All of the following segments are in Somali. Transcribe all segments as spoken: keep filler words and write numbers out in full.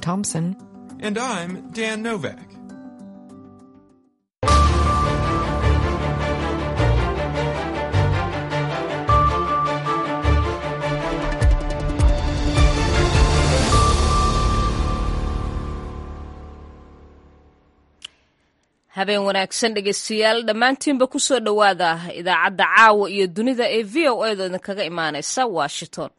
Thompson. And I'm Dan Novak. habeen wanaagsan dhegeystayaal dhammaantiinba ku soo dhowaada idaacadda caawa iyo dunida ee v o a da idinkaga imaanaysa washington.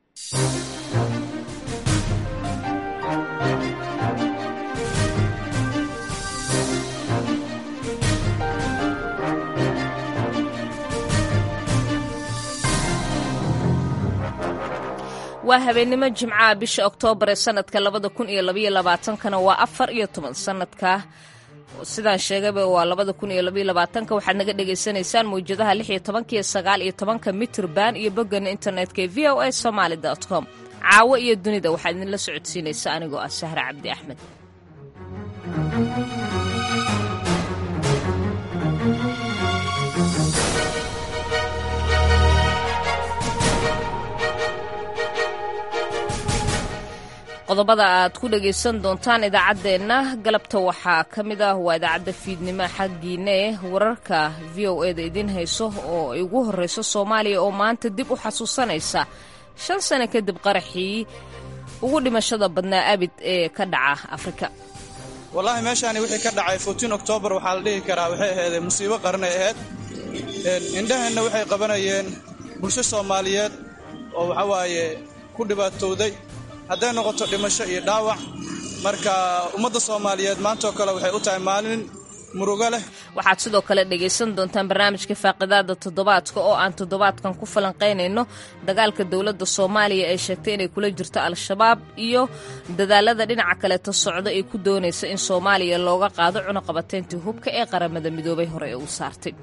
waa habeennimo jimcaha bisha oktoobar ee sanadka labada kun iyo labaiyo labaatankana waa afar iyo toban sanadka sidaan sheegayba waa labada kun iyo labaiyo labaatanka waxaad naga dhagaysanaysaan mawjadaha lix iyo tobanka iyo sagaal iyo tobanka mitirban iyo boggana internetka ee v o a somaly dot com. caawo iyo dunida waxaad idinla socodsiinaysa anigoo ah sahre cabdi axmed. qodobada aad ku dhagaysan doontaan idaacaddeenna galabta waxaa ka mid ah waa idaacadda fiidnimo xaggiinne wararka v o a da idiin hayso oo ay ugu horrayso soomaaliya oo maanta dib u xasuusanaysa shan sano kadib qaraxii ugu dhimashada badnaa abid ee ka dhaca afrika. wallaahi meeshaani wixii ka dhacay fourteen oktoobar waxaa la dhihi karaa waxay ahayd musiibo qarnay ahayd. indhaheenna waxay qabanayeen bulsho soomaaliyeed oo waxa waaye ku dhibaatowday hadday noqoto dhimasho iyo dhaawac. marka ummadda soomaaliyeed maantoo kale waxay u tahay maalin murugo leh. waxaad sidoo kale dhegaysan doontaan barnaamijka faaqidaada toddobaadka oo aan toddobaadkan ku falanqaynayno dagaalka dowladda soomaaliya ee sheegtay inay kula jirto al-shabaab iyo dadaalada dhinaca kaleeta socda ay ku doonaysa in soomaaliya looga qaado cunaqabateyntii hubka ee qaramada midoobay hore ee uu saartay.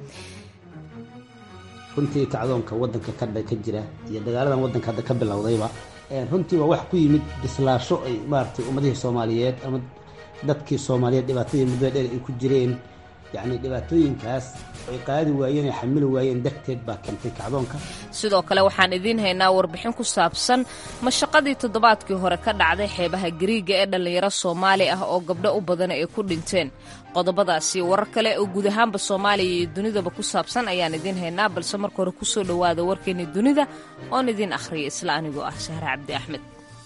runtii kacdoonka waddanka ka jira iyo dagaaladan waddanka hadda ka bilowdayba runtii waa wax ku yimid bislaasho ay maaragtay ummadihii soomaaliyeed ama dadkii soomaaliyeed dhibaatadii muddada dheer ay ku jireen yacni dhibaatooyinkaas ay qaadi waayeen ay xamili waayeen darteed baa keentay kacdoonka. sidoo kale waxaan idiin haynaa warbixin ku saabsan mashaqadii toddobaadkii hore ka dhacday xeebaha gariiga ee dhallinyaro soomaali ah oo gabdho u badan ay ku dhinteen. qodobadaasi warar kale oo guud ahaanba soomaaliya iyo dunidaba ku saabsan ayaan idiin haynaa balse marka hore ku soo dhowaada warkeennii dunida oon idiin akhriya isla anigoo ah sahre cabdi axmed.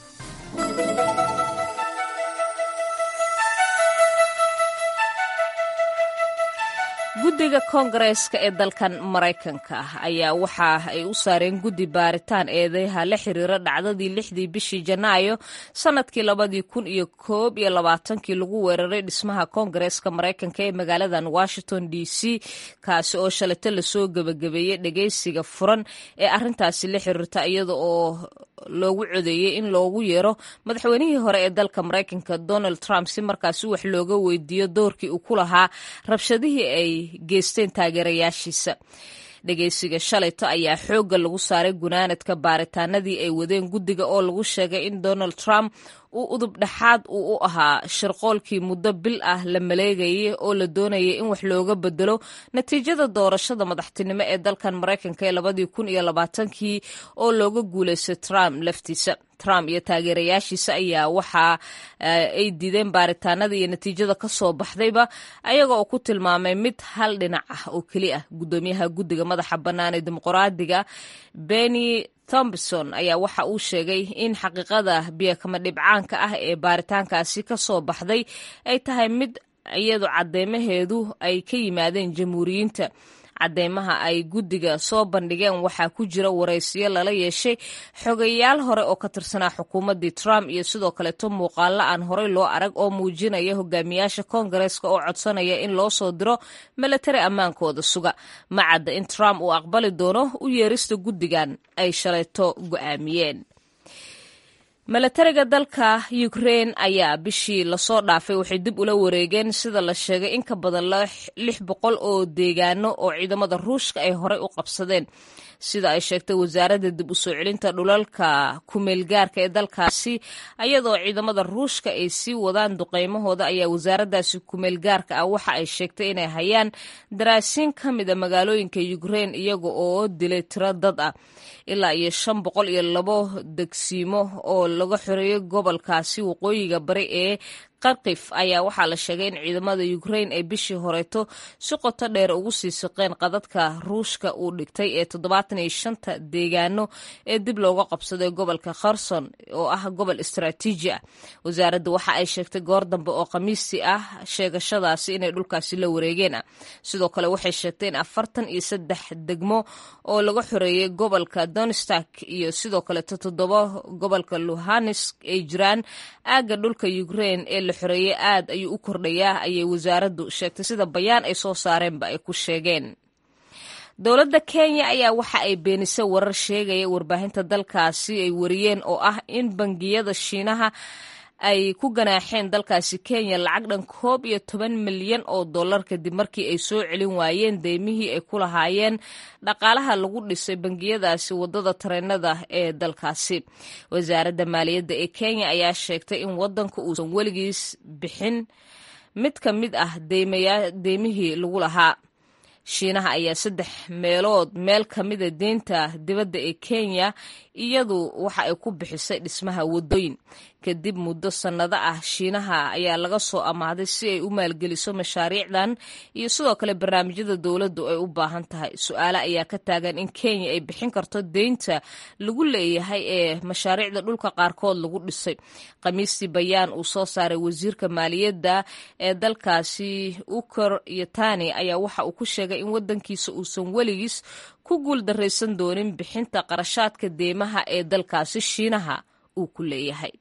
guddiga koongareeska ee dalkan maraykanka ayaa waxa ay u saareen guddi baaritaan eedaha la xiriira dhacdadii lixdii bishii janaayo sanadkii labadii kun iyo koob iyo labaatankii lagu weeraray dhismaha koongareeska maraykanka ee magaaladan washington d c kaasi oo shalayto lasoo gebagabeeyey dhegaysiga furan ee arrintaasi la xiriirta iyada oo loogu codeeyey in loogu yeero madaxweynihii hore ee dalka maraykanka donald trump si markaasi wax looga weydiiyo doorkii uu ku lahaa rabshadihii ay geysteen taageerayaashiisa. dhegaysiga shalayto ayaa xoogga lagu saaray gunaanadka baaritaanadii ay wadeen guddiga oo lagu sheegay in donald trump uu udub dhexaad uu u ahaa shirqoolkii muddo bil ah la maleegayay oo la doonayay in wax looga bedelo natiijada doorashada madaxtinimo ee dalkan maraykanka ee labadii kun iyo labaatankii oo looga guulaystay trump laftiisa. trump iyo taageerayaashiisa ayaa waxa ay diideen baaritaanada iyo natiijada ka soo baxdayba ayaga oo ku tilmaamay mid hal dhinac ah oo keli ah. guddoomiyaha guddiga madaxa bannaan ee dimuqraadiga benny thompson ayaa waxa uu sheegay in xaqiiqada biyakama dhibcaanka ah ee baaritaankaasi ka soo baxday ay tahay mid iyadu cadeymaheedu ay ka yimaadeen jamhuuriyiinta. cadeymaha ay guddiga soo bandhigeen waxaa ku jira waraysiyo lala yeeshay xogayaal hore oo ka tirsanaa xukuumaddii trump iyo sidoo kaleeto muuqaalo aan horey loo arag oo muujinaya hogaamiyaasha koongareeska oo codsanaya in loo soo diro milatari ammaankooda suga. ma cadda in trump uu aqbali doono u yeerista guddigan ay shalayto go'aamiyeen. milatariga dalka Ukraine ayaa bishii lasoo dhaafay waxay dib ula wareegeen sida la sheegay in ka badan lix boqol oo deegaano oo ciidamada Ruushka ay horey u qabsadeen. sida ay sheegtay wasaaradda dib u soo celinta dhulalka kumeelgaarka ee dalkaasi ayadoo ciidamada Ruushka ay sii wadaan duqeymahooda ayaa wasaaraddaasi kumeelgaarka ah waxa ay sheegtay inay hayaan daraasiin ka mid a magaalooyinka Ukraine iyaga oo dilay tiro dad ah ilaa iyo shan boqol iyo labo degsiimo oo laga xoreeyay gobolkaasi waqooyiga bari ee qarqif ayaa waxaa la sheegay in ciidamada Ukraine ay bishii horeeto si qoto dheer ugu sii siqeen qadadka Ruushka uu dhigtay ee toddobaatan iyo shanta deegaano ee dib looga qabsaday gobolka Kherson oo ah gobol istiraatiiji ah. Wasaaradda waxa ay sheegtay goor dambe oo Khamiistii ah sheegashadaasi inay dhulkaasi la wareegeen. Sidoo kale waxay sheegtay in afartan iyo saddex degmo oo laga xoreeyay gobolka Donetsk iyo sidoo kale toddoba gobolka Luhansk ay jiraan aaga dhulka Ukraine ee xoreeye aad ayuu u kordhayaa ayay wasaaraddu sheegtay sida bayaan ay soo saareenba ay ku sheegeen. Dowladda Kenya ayaa waxa ay beenisay warar sheegaya warbaahinta dalkaasi ay wariyeen oo ah in bangiyada Shiinaha ay ku ganaaxeen dalkaasi Kenya lacag dhan koob iyo toban milyan oo dollar kadib markii ay soo celin waayeen deymihii ay ku lahaayeen dhaqaalaha lagu dhisay bangiyadaasi wadada tareenada ee dalkaasi. Wasaaradda Maaliyadda ee Kenya ayaa sheegtay in wadanka uusan weligiis bixin mid ka mid ah deymihii lagu lahaa. Shiinaha ayaa saddex meelood meel ka mida deynta dibadda ee Kenya iyadu waxa ay ku bixisay dhismaha wadooyin. Kadib muddo sannado ah Shiinaha ayaa laga soo amaaday si ay u maalgeliso mashaariicdan iyo sidoo kale barnaamijyada dowladdu ay u baahan tahay. Su'aalo ayaa ka taagan in Kenya ay bixin karto deynta lagu leeyahay ee mashaariicda dhulka qaarkood lagu dhisay. Khamiistii bayaan uu soo saaray wasiirka maaliyadda ee dalkaasi Ukur Yatani ayaa waxa uu ku sheegay in wadankiisa uusan weligiis ku guuldarraysan doonin bixinta qarashaadka deymaha ee dalkaasi Shiinaha uu ku leeyahay.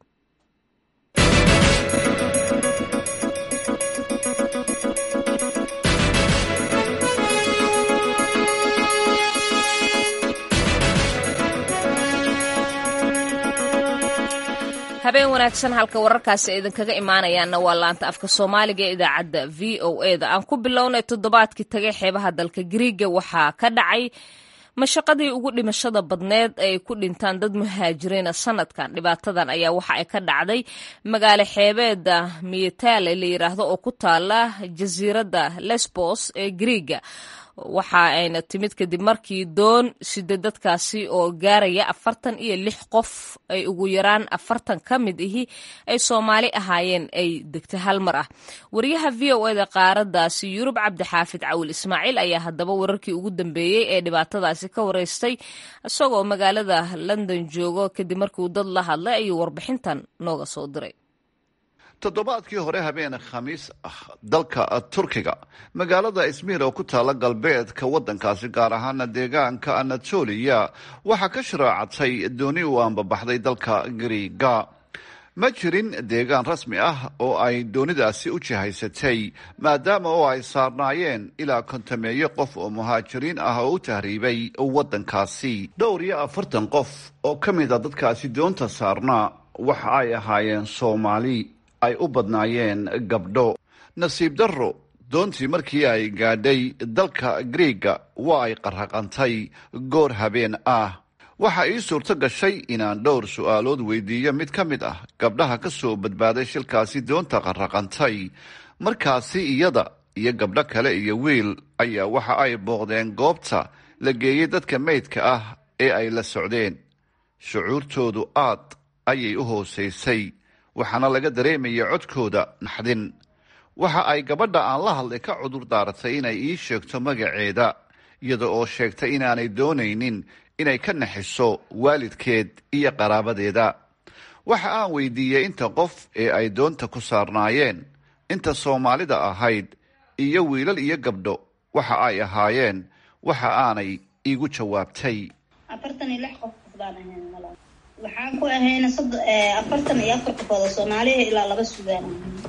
habeen wanaagsan halka wararkaasi idinkaga imaanayaana waa laanta afka Soomaaliga ee idaacadda V O A da aan ku bilownay toddobaadkii tagay xeebaha dalka Greece waxaa ka dhacay mashaqadii ugu dhimashada badneed ay ku dhintaan dad muhaajiriin sanadkan. Dhibaatadan ayaa waxa ay ka dhacday magaalo xeebeeda Myitale la yiraahdo oo ku taala jasiiradda Lesbos ee Greece. Waxa ayna timid kadib markii doon sida dadkaasi oo gaaraya afartan iyo lix qof ay ugu yaraan afartan ka mid ihi ay Soomaali ahaayeen ay degtay hal mar ah. Wariyaha V O A da qaaradaasi Yurub Cabdixaafid Cawil Ismaaciil ayaa haddaba wararkii ugu dambeeyay ee dhibaatadaasi ka wareystay isagoo magaalada London joogo kadib markii dad la hadlay ayuu warbixintan nooga soo diray. toddobaadkii hore habeen khamiis ah dalka Turkiga magaalada Izmir oo ku taala galbeedka wadankaasi gaar ahaan deegaanka Anatolia waxa ka sharaacatay dooni u aanbabaxday dalka Greece. Ma jirin deegaan rasmi ah oo ay doonidaasi u jihaysatay maadaama oo ay saarnaayeen ilaa kontameeyo qof oo muhaajiriin ah oo u tahriibay wadankaasi. dhowr iyo afartan qof oo ka mid ah dadkaasi doonta saarnaa waxa ay ahaayeen Soomaali ay u badnaayeen gabdho. nasiib darro doontii markii ay gaadhay dalka Greece waa ay qarraqantay goor habeen ah. waxa ii suurto gashay inaan dhowr su'aalood weydiiyo mid ka mid ah gabdhaha ka soo badbaaday shilkaasi doonta qarraqantay. markaasi iyada iyo gabdho kale iyo wiil ayaa waxa ay booqdeen goobta la geeyey dadka meydka ah ee ay la socdeen. shucuurtoodu aad ayay u hoosaysay waxaana laga dareemaya codkooda naxdin. waxa ay gabadha aan la hadlay ka cudur daaratay inay ii sheegto magaceeda iyada oo sheegtay inaanay doonaynin inay ka naxiso waalidkeed iyo qaraabadeeda. waxa aan weydiiyey inta qof ee ay doonta ku saarnaayeen, inta Soomaalida ahayd iyo wiilal iyo gabdho waxa ay ahaayeen. waxa aanay iigu jawaabtay afartan iyo lix qof baan ahayn malaha. waxaan ku ahayna afartan iyo afar qof oo Soomaali ilaa laba Suudaan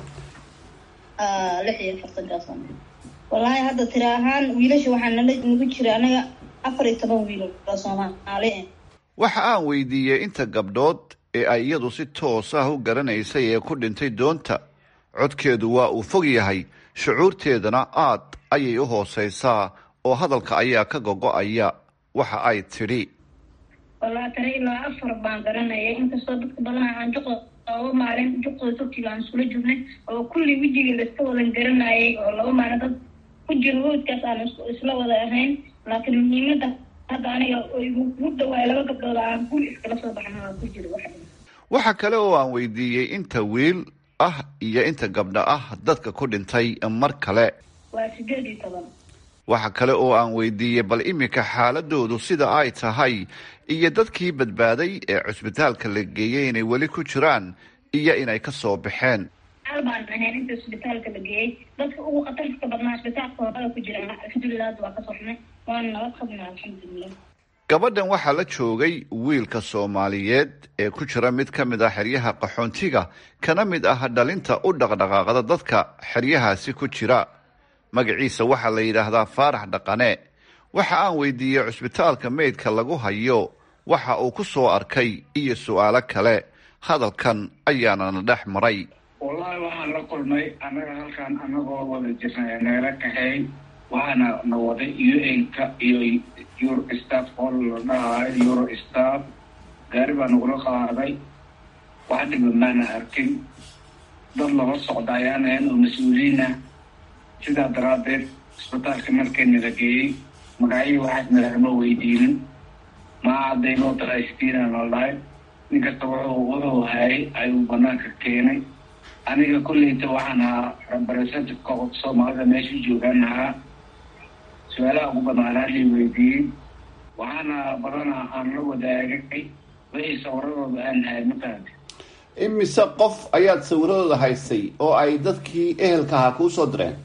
ah lix iyo afartan gaasaan. wallahi hadda tira ahaan wiilasha waxaan nagu jira anaga afar iyo toban wiil oo Soomaali ah. waxa aan weydiiyey inta gabdhood ee ay iyadu si toos ah u garanaysay ee ku dhintay doonta. codkeedu waa uu fog yahay, shucuurteedana aad ayay u hoosaysaa oo hadalka ayaa ka gogo'aya. waxa ay tidhi والله ترى إلا أفر باندرنا إنت صدق بدنا عن جقة أو ما علم جقة تكتي عن سولة جبنة أو كل وجه اللي استوى لندرنا أي والله ما ندب كجروت كسان إسلا ولا هين لكن مهمة هذا أنا يود ولا قبل عن كل إسكال صباحنا كجرو واحد. waxa kale oo aan weydiiyey inta wiil ah iyo inta gabdho ah dadka ku dhintay mar kale. waa sideed iyo toban. waxa kale oo aan weydiiyey bal iminka xaaladoodu sida ay tahay iyo dadkii badbaaday ee cusbitaalka la geeyey inay weli ku jiraan iyo inay ka soo baxeen. albaan ahayn inta cusbitaalka la geeyey dadka ugu khatarta badnaa cusbitaalka hore ku jiraan alxamdulilah waa ka soxnay waan nabad qabnaa alxamdulilah. gabadhan waxaa la joogay wiilka Soomaaliyeed ee ku jira mid ka mid ah xeryaha qaxoontiga kana mid ah dhalinta u dhaqdhaqaaqada dadka xeryahaasi ku jira. magaciisa waxaa la yidhaahdaa Faarax Dhaqane. waxa aan weydiiyey cusbitaalka meydka lagu hayo waxa uu ku soo arkay iyo su'aalo kale. hadalkan ayaana dhex maray. wallahi waxaan la kulmay anaga halkan anagoo wada jirnay nagala kaxeey waxaana na waday U N-ka iyo Euro staff oo la dhahayo Euro staff gaari baa nagula qaaday wax dhiba maana arkin dad laba socda ayaan ahayn oo mas-uuliina sidaa daraadeed isbitaalka markeena la geeyey magacyo waxaas nalagama weydiinin maacadday loo daraystiina noo dhahay ninkasta wuxuu wuxuu hayay ayuu banaanka keenay aniga kulleyta waxaan ahaa representativeka soomaalida meesha joogaan ahaa su-aalaha ugu badnaan hadlii weydiiyey waxaana badana aan la wadaagay wixii sawiradooda aan hayay mataante. imise qof ayaad sawiradooda haysay oo ay dadkii ehelka ahaa kuu soo direen?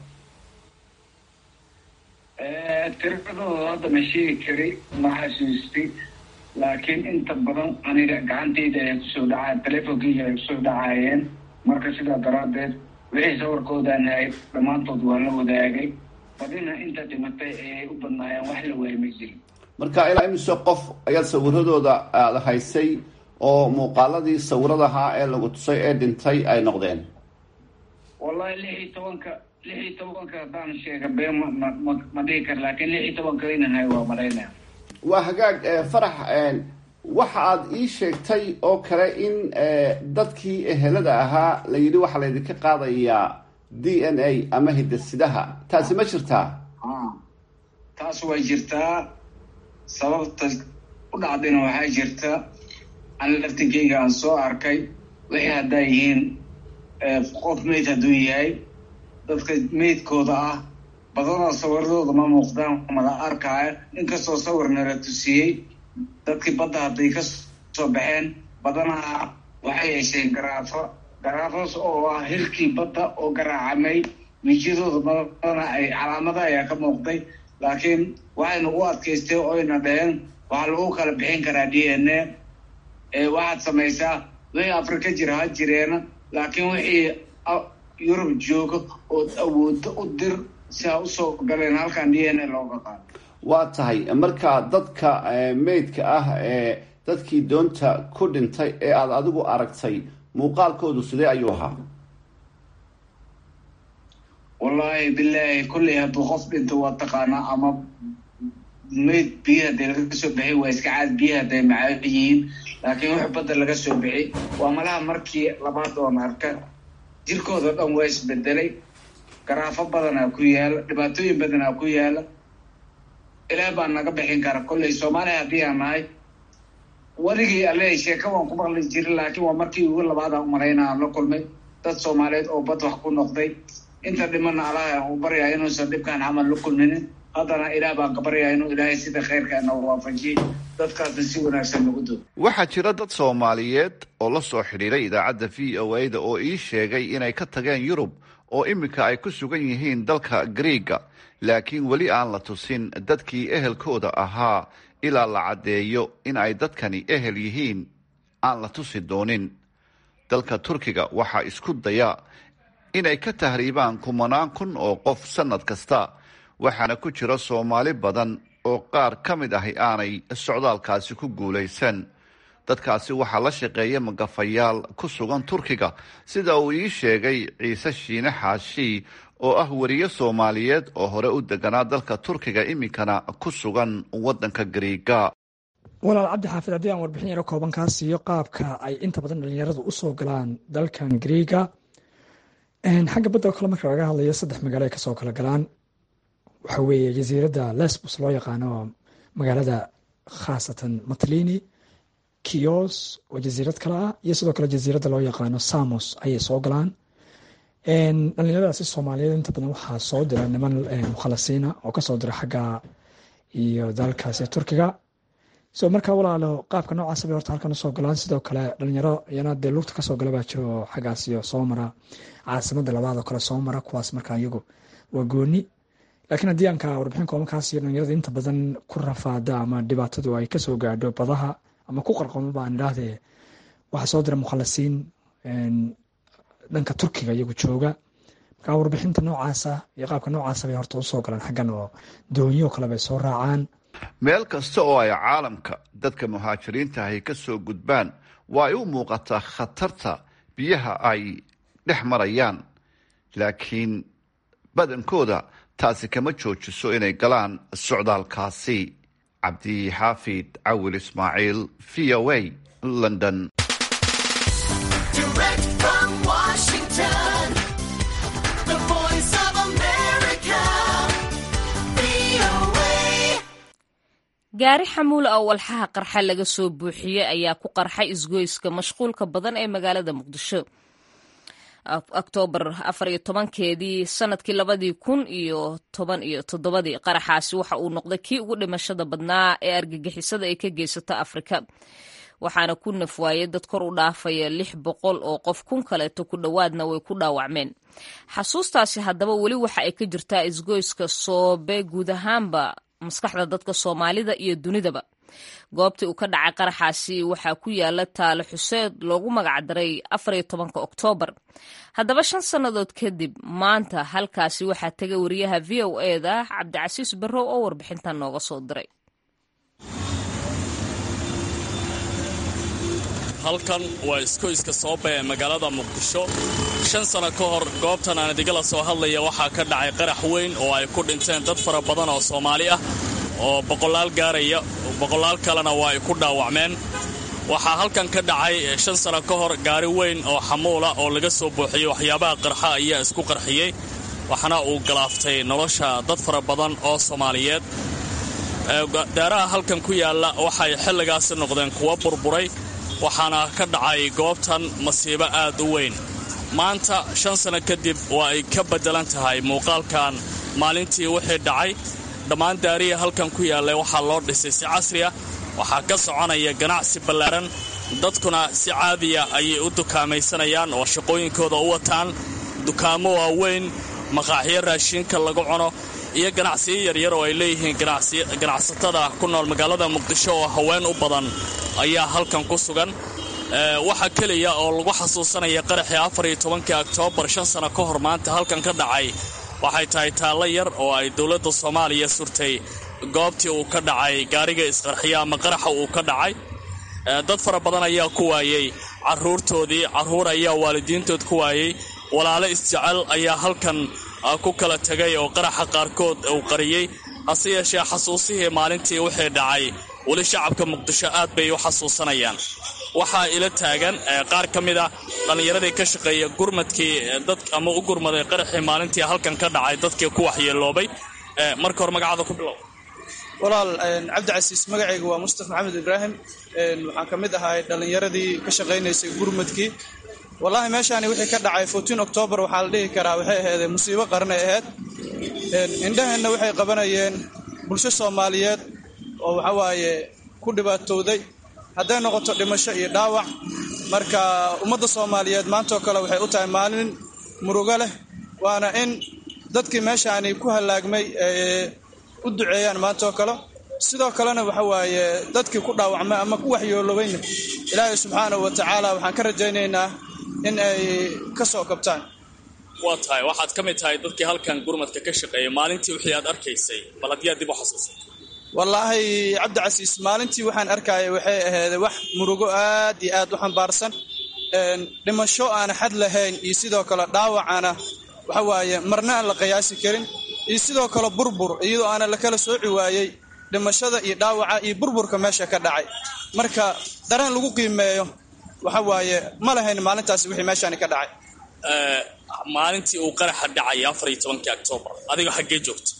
tiradooda hadda ma sheegi kari ma xasuustay laakiin inta badan aniga gacanteyda ay kusoo dhacaan telefonkeyga ay kusoo dhacaayeen marka sidaa daraadeed wixii sawirkoodaan hayay dhammaantood waa la wadaagay badina inta dhimatay ee u badnaayeen wax la waayay ma jirin. marka ilaa imise qof ayaad sawiradooda aada haysay oo muuqaaladii sawiradahaa ee lagu tusay ee dhintay ay noqdeen? wallahi lix iyo tobanka lix iyo tobanka haddaan sheega been ma ma ma dhihi kar laakiin lix iyo tobanka inaan hayo waa malaynaya. waa hagaag Farax, waxa aad ii sheegtay oo kale in dadkii ehelada ahaa la yidhi waxaa laydinka qaadayaa D N A ama hidasidaha, taasi ma jirtaa? taas way jirtaa. sababta u dhacdayna waxaa jirta an laftinkeyga aan soo arkay wixii haddaa yihiin qof meyd hadduu yahay dadka meydkooda ah badanoo sawiradooda ma muuqdaan mala arkaayo inkastoo sawirna la tusiyey dadkii badda hadday ka soo baxeen badanaa waxay yeesheen garaafo garaafos oo ah hilkii badda oo garaacamay mijyadooda badana ay calaamada ayaa ka muuqday laakiin waxayna u adkaystay oyna dhaheen waxaa lagu kala bixin karaa D N A ee waxaad samaysaa wixii Afrika jira ha jireena laakiin wixii Yurub jooga oo awoodo u dir si ha usoo galeen halkan D N A looga qaado. waa tahay marka dadka meydka ah ee dadkii doonta ku dhintay ee aada adigu aragtay muuqaalkoodu sidee ayuu ahaa? wallaahi bilaahi kulley hadduu qof dhinto waa taqaanaa ama meyd biyo hadday laga soo bixi waa iska caad biyo hadday macaan yihiin laakiin wax badda laga soo bixi waa malaha markii labaad oon arka jirkooda dhan waa isbedelay garaafo badanaa ku yaala dhibaatooyin badanaa ku yaala ilaah baa naga bixin kara. kolley soomaaliya haddii aan nahay waligii alle sheeka waan ku maqli jirin laakiin waa markii ugu labaadaan umalaynaa aan la kulmay dad soomaaliyeed oo bad wax ku noqday inta dhimana allaha uu baryaa inuusan dhibkaan camal la kulminin haddana ilaah baan ka baryaa inuu ilaahay sida khayrka na waafajiyey dadkaasna si wanaagsan nagu doodo. waxaa jira dad Soomaaliyeed oo la soo xidhiiray idaacadda V O A da oo ii sheegay inay ka tageen Yurub oo iminka ay ku sugan yihiin dalka Greega laakiin weli aan la tusin dadkii ehelkooda ahaa ilaa la caddeeyo in ay dadkani ehel yihiin aan la tusi doonin. dalka Turkiga waxaa isku daya inay ka tahriibaan kumanaan kun oo qof sanad kasta waxaana ku jira Soomaali badan oo qaar ka mid ahi aanay socdaalkaasi ku guulaysan. dadkaasi waxaa la shaqeeya magafayaal ku sugan Turkiga sida uu ii sheegay Ciise Shiine Xaashi oo ah wariye Soomaaliyeed oo hore u deganaa dalka Turkiga iminkana ku sugan wadanka Greega. walaal cabdi xaafid haddii aan warbixin yaro kooban kaa siiyo qaabka ay inta badan dhalinyaradu usoo galaan dalkan Greega. xagga badda oo kale marka laga hadlayo saddex magaalo ay kasoo kala galaan waxa weeye jasiiradda Lesbos loo yaqaano magaalada khaasatan Matlini Chios oo jasiirad kale ah iyo sidoo kale jasiiradda loo yaqaano Samos ayay soo galaan. dhalinyaradaasi Soomaaliyeed inta badan waxaa soo dira niman mukhalasiina oo kasoo dira xagga iyo dalkaasi Turkiga. so marka walaalo qaabka noocaas bay horta halkan soo galaan. sidoo kale dhalinyaro iyana dee lugta kasoo gala baa jiro xaggaas iyo soo mara caasimadda labaad oo kale soo mara kuwaas markaa iyagu waa gooni. laakiin haddii aan ka warbixin koobankaas iyo dhalinyarada inta badan ku rafaada ama dhibaatadu ay kasoo gaadho badaha ama ku qarqomo baan idhaahdee waxaa soo dira mukhalasiin dhanka Turkiga iyagu jooga. marka warbixinta noocaasa iyo qaabka noocaasa bay horta usoo galaan xaggan oo doonyo kale bay soo raacaan. meel kasta oo ay caalamka dadka muhaajiriinta ahi ka soo gudbaan waa ay u muuqataa khatarta biyaha ay dhex marayaan, laakiin badankooda taasi kama joojiso inay galaan socdaalkaasi. cabdi xaafid cawil ismaaciil, v o a, London. gaari xamuul ah oo walxaha qarxa laga soo buuxiyey ayaa ku qarxay isgoyska mashquulka badan ee magaalada Muqdisho Oktoobar afar iyo tobankeedii sanadkii labadii kun iyo toban iyo toddobadii. qaraxaasi waxa uu noqday kii ugu dhimashada badnaa ee argagixisada ay ka geysato Afrika, waxaana ku nafwaayay dad kor u dhaafaya lix boqol oo qof, kun kaleeto ku dhowaadna way ku dhaawacmeen. xasuustaasi haddaba weli waxa ay ka jirtaa isgoyska Soobe guud ahaanba maskaxda dadka Soomaalida iyo dunidaba. goobtii uu ka dhacay qaraxaasi waxaa ku yaala taalo xuseed loogu magac daray afar iyo tobanka Oktoobar. haddaba shan sannadood kadib maanta halkaasi waxaa tegay wariyaha v o a da Cabdicasiis Barrow oo warbixintan nooga soo diray. halkan waa iskoyska Soobe ee magaalada Muqdisho. shan sano ka hor goobtan aan idigala soo hadlaya waxaa ka dhacay qarax weyn oo ay ku dhinteen dad fara badan oo Soomaali ah oo boqolaal gaaraya, boqolaal kalena waa ay ku dhaawacmeen. waxaa halkan ka dhacay shan sano ka hor gaari weyn oo xamuula oo laga soo buuxiyey waxyaabaha qarxa ayaa isku qarxiyey, waxaana uu galaaftay nolosha dad fara badan oo Soomaaliyeed. daaraha halkan ku yaala waxay xilligaasi noqdeen kuwa burburay, waxaana ka dhacay goobtan masiibo aad u weyn. maanta shan sano kadib waa ay ka beddelan tahay muuqaalkan maalintii wixii dhacay. dhammaan daariya halkan ku yaallay waxaa loo dhisay si casri ah, waxaa ka soconaya ganacsi ballaaran, dadkuna si caadiya ayay u dukaamaysanayaan oo shaqooyinkooda u wataan. dukaamo waaweyn, maqaaxiyo raashinka lagu cuno iyo ganacsiyo yaryar oo ay leeyihiin ganacsatada ku nool magaalada Muqdisho oo haween u badan ayaa halkan ku sugan. waxa kaliya oo lagu xasuusanaya qaraxii afar iyo tobankii Oktoobar shan sano ka hor maanta halkan ka dhacay waxay tahay taalo yar oo ay dowladda Soomaaliya surtay goobtii uu ka dhacay gaariga isqarxiya ama qaraxa uu ka dhacay. dad fara badan ayaa ku waayay caruurtoodii, caruur ayaa waalidiintood ku waayay, walaalo isjecel ayaa halkan ku kala tagay oo qaraxa qaarkood uu qariyey. hase yeeshee xasuusihii maalintii wixii dhacay weli shacabka Muqdisho aad bay u xasuusanayaan. waxaa ila taagan qaar ka mid ah dhallinyaradii ka shaqeeya gurmadkii dad ama u gurmaday qaraxii maalintii halkan ka dhacay dadkii ku waxyeeloobay. marka hore magacaada ku bilow. walaal Cabdicasiis, magacaygu waa Mustafa Maxamed Ibraahim. waxaan ka mid ahay dhallinyaradii ka shaqaynaysay gurmadkii. wallaahi meeshaani wixii ka dhacay fourteen Oktoobar waxaa la dhihi karaa waxay ahayd musiibo qaran ay ahayd. indhaheenna waxay qabanayeen bulsho Soomaaliyeed oo waxa waaye ku dhibaatowday, hadday noqoto dhimasho iyo dhaawac. marka ummadda Soomaaliyeed maantoo kale waxay u tahay maalin murugo leh, waana in dadkii meeshaani ku halaagmay u duceeyaan maantoo kale. sidoo kalena waxa waaye dadkii ku dhaawacmay ama ku waxyeeloobayna Ilaahay subxaanahu wa tacaala waxaan ka rajaynaynaa in ay ka soo kabtaan. waa tahay waxaad ka mid tahay dadkii halkan gurmadka ka shaqeeyay maalintii wixii aad arkaysay, bal haddii aad dib u xasuusatay. wallaahi Cabdicasiis, maalintii waxaan arkayay waxay ahayd wax murugo aad iyo aad u xambaarsan, dhimasho aan xad lahayn iyo sidoo kale dhaawacana waxa waaye marna aan la qiyaasi karin, iyo sidoo kale burbur iyadoo aana la kala sooci waayey dhimashada iyo dhaawaca iyo burburka meesha ka dhacay. marka dareen lagu qiimeeyo waxa waaye ma lahayn maalintaasi wixii meeshaani ka dhacay. maalintii uu qaraxa dhacay afar iyo tobankii Oktoobar adiga xaggee joogta?